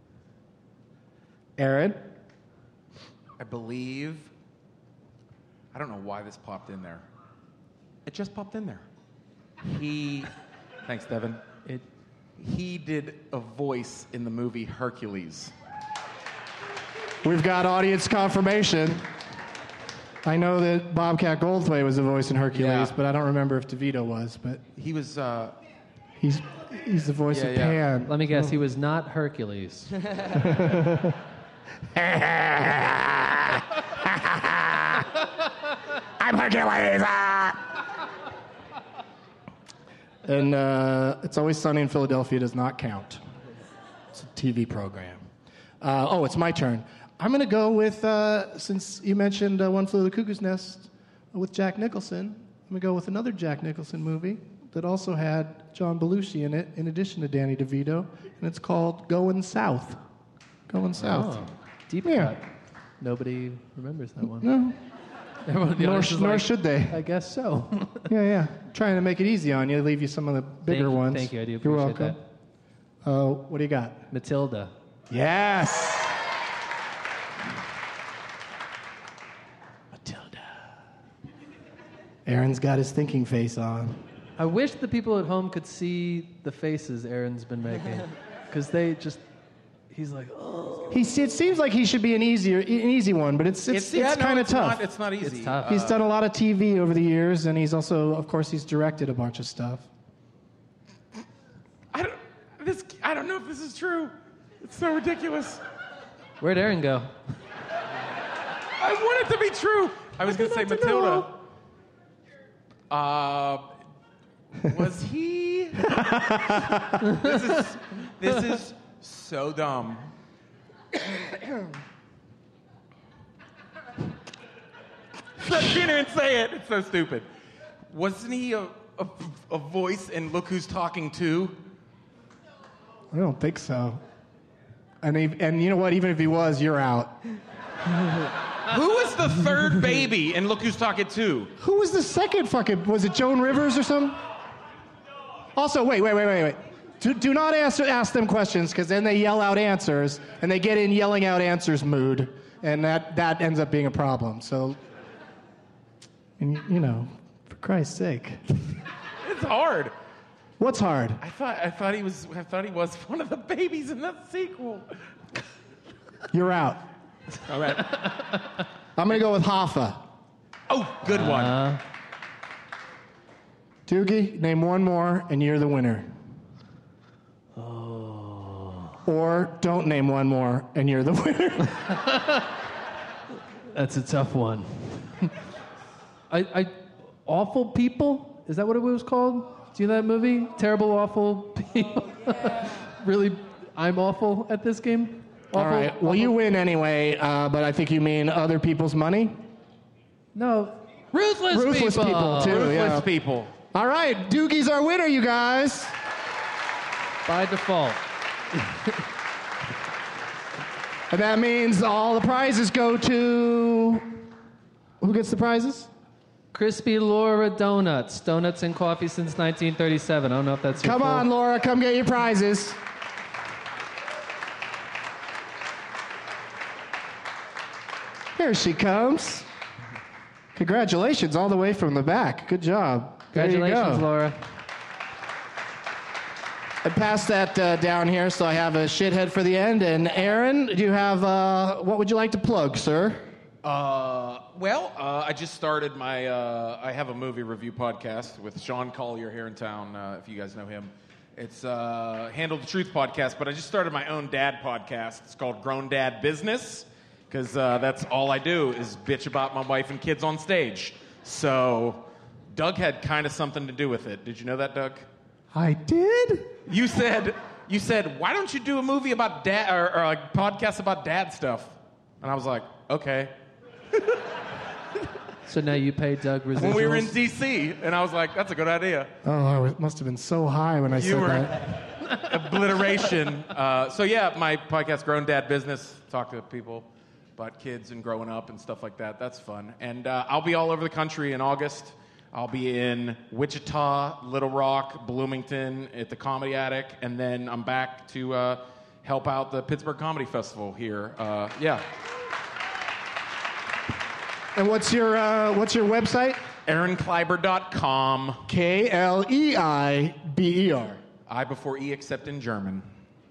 Aaron? I believe. I don't know why this popped in there. It just popped in there. He. Thanks, Devin. It, He did a voice in the movie Hercules. We've got audience confirmation. I know that Bobcat Goldthwait was the voice in Hercules, Yeah. but I don't remember if DeVito was. But He was. Uh, he's he's the voice Yeah, of yeah. Pan. let me guess, he was not Hercules. I'm Hercules. And uh, It's Always Sunny in Philadelphia does not count. It's a T V program. Uh, oh, it's my turn. I'm going to go with, uh, since you mentioned uh, One Flew Over the Cuckoo's Nest with Jack Nicholson, I'm going to go with another Jack Nicholson movie that also had John Belushi in it, in addition to Danny DeVito, and it's called Going South. Going South. Oh, deep Yeah. cut. Nobody remembers that one. No, Everyone in the nor, audience sh- is nor like, should they. I guess so. Yeah, yeah. Trying to make it easy on you, leave you some of the bigger Thank you- ones. thank you, I do You're appreciate welcome. Uh, what do you got? Matilda. Yes. Matilda. Aaron's got his thinking face on. I wish the people at home could see the faces Aaron's been making, because they just, he's like, oh. He, it seems like he should be an easier, an easy one, but it's it's, it's, yeah, no, kind of it's tough. Not, it's not easy. It's tough. He's done a lot of T V over the years, and he's also, of course, he's directed a bunch of stuff. I don't. This. I don't know if this is true. It's so ridiculous. Where'd Aaron go? I want it to be true. I was going to say Matilda. Uh, was he? this is this is so dumb. Let me and say it. It's so stupid. Wasn't he a, a, a voice in Look Who's Talking To? I don't think so. And he, and you know what? Even if he was, you're out. Who was the third baby in Look Who's Talking To? Who was the second fucking? Was it Joan Rivers or something? Also, wait, wait, wait, wait, wait. Do, do not ask, ask them questions, because then they yell out answers, and they get in yelling out answers mood, and that, that ends up being a problem. So, and, you know, for Christ's sake. It's hard. What's hard? I thought I thought he was I thought he was one of the babies in that sequel. You're out. All right. I'm going to go with Hoffa. Oh, good one. Uh, Doogie, name one more, and you're the winner. Oh. Or don't name one more, and you're the winner. That's a tough one. I, I, Awful People? Is that what it was called? Do you know that movie? Terrible, Awful People? Really, I'm awful at this game? Awful, All right. Well, awful- you win anyway, uh, but I think you mean other people's money? No. Ruthless, Ruthless People! People, too. Ruthless yeah. people. All right. Doogie's our winner, you guys. By default. And that means all the prizes go to... Who gets the prizes? Crispy Laura Donuts. Donuts and coffee since nineteen thirty-seven. I don't know if that's your Come full- on, Laura. Come get your prizes. Here she comes. Congratulations all the way from the back. Good job. Congratulations, Laura. I passed that uh, down here, so I have a shithead for the end. And Aaron, do you have, uh, what would you like to plug, sir? Uh, well, uh, I just started my, uh, I have a movie review podcast with Sean Collier here in town, uh, if you guys know him. It's uh, Handle the Truth podcast, but I just started my own dad podcast. It's called Grown Dad Business, because uh, that's all I do is bitch about my wife and kids on stage. So Doug had kind of something to do with it. Did you know that, Doug? I did? You said, you said, why don't you do a movie about dad, or, or a podcast about dad stuff? And I was like, okay. So now you pay Doug residuals? When we were in D C, and I was like, that's a good idea. Oh, I was, must have been so high when I You said were that. obliteration. Uh, so yeah, my podcast, Grown Dad Business, talk to people about kids and growing up and stuff like that. That's fun. And uh, I'll be all over the country in August. I'll be in Wichita, Little Rock, Bloomington at the Comedy Attic, and then I'm back to uh, help out the Pittsburgh Comedy Festival here. Uh, yeah. And what's your uh, what's your website? Aaron Kleiber dot com. K L E I B E R. I before E except in German.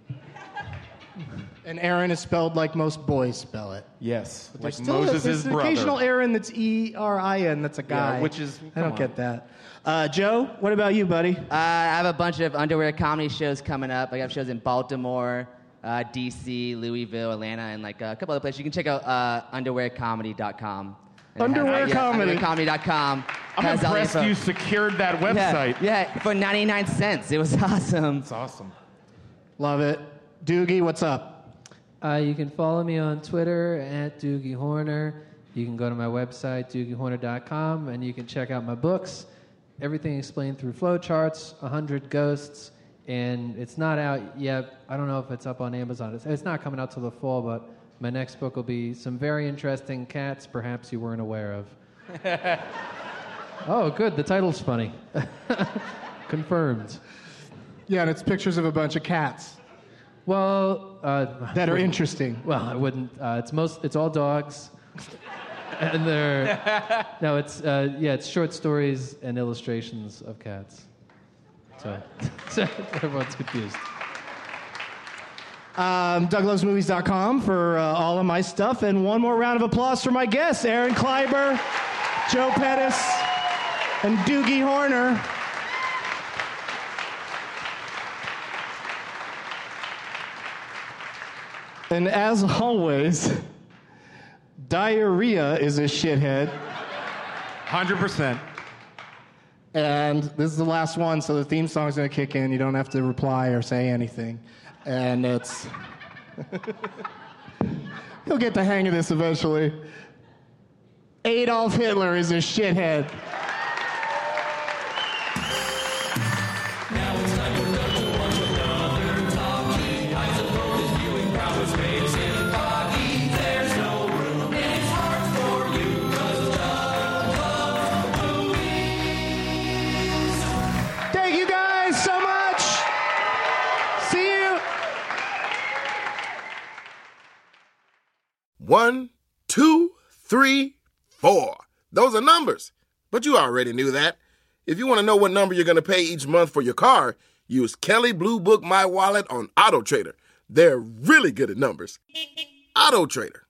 And Aaron is spelled like most boys spell it. Yes, But like there's still Moses' there's an brother. occasional Aaron that's E R I N, that's a guy. Yeah, which is, I don't come get on. that. Uh, Joe, what about you, buddy? Uh, I have a bunch of underwear comedy shows coming up. I have shows in Baltimore, uh, D C, Louisville, Atlanta, and like a couple other places. You can check out uh, underwear comedy dot com. Underwear yeah, Comedy. underwear comedy dot com. I'm Has all the impressed info. you secured that website. Yeah, yeah, for ninety-nine cents. It was awesome. It's awesome. Love it. Doogie, what's up? Uh, you can follow me on Twitter at Doogie Horner. You can go to my website, doogie horner dot com, and you can check out my books. Everything explained through flowcharts, one hundred Ghosts, and it's not out yet. I don't know if it's up on Amazon. It's, it's not coming out till the fall, but my next book will be some very interesting cats perhaps you weren't aware of. Oh, good. The title's funny. Confirmed. Yeah, and it's pictures of a bunch of cats. Well, uh, that are interesting. Well, I wouldn't. Uh, it's most. It's all dogs, and they're no. It's uh, yeah. It's short stories and illustrations of cats. So, so everyone's confused. Um, Doug Loves Movies dot com for uh, all of my stuff. And one more round of applause for my guests, Aaron Kleiber, Joe Pettis, and Doogie Horner. And as always, diarrhea is a shithead. one hundred percent. And this is the last one, so the theme song's going to kick in. You don't have to reply or say anything. And it's... You'll get the hang of this eventually. Adolf Hitler is a shithead. Thank you guys so much. See you. One, two, three, four. Those are numbers. But you already knew that. If you want to know what number you're going to pay each month for your car, use Kelley Blue Book My Wallet on AutoTrader. They're really good at numbers. AutoTrader.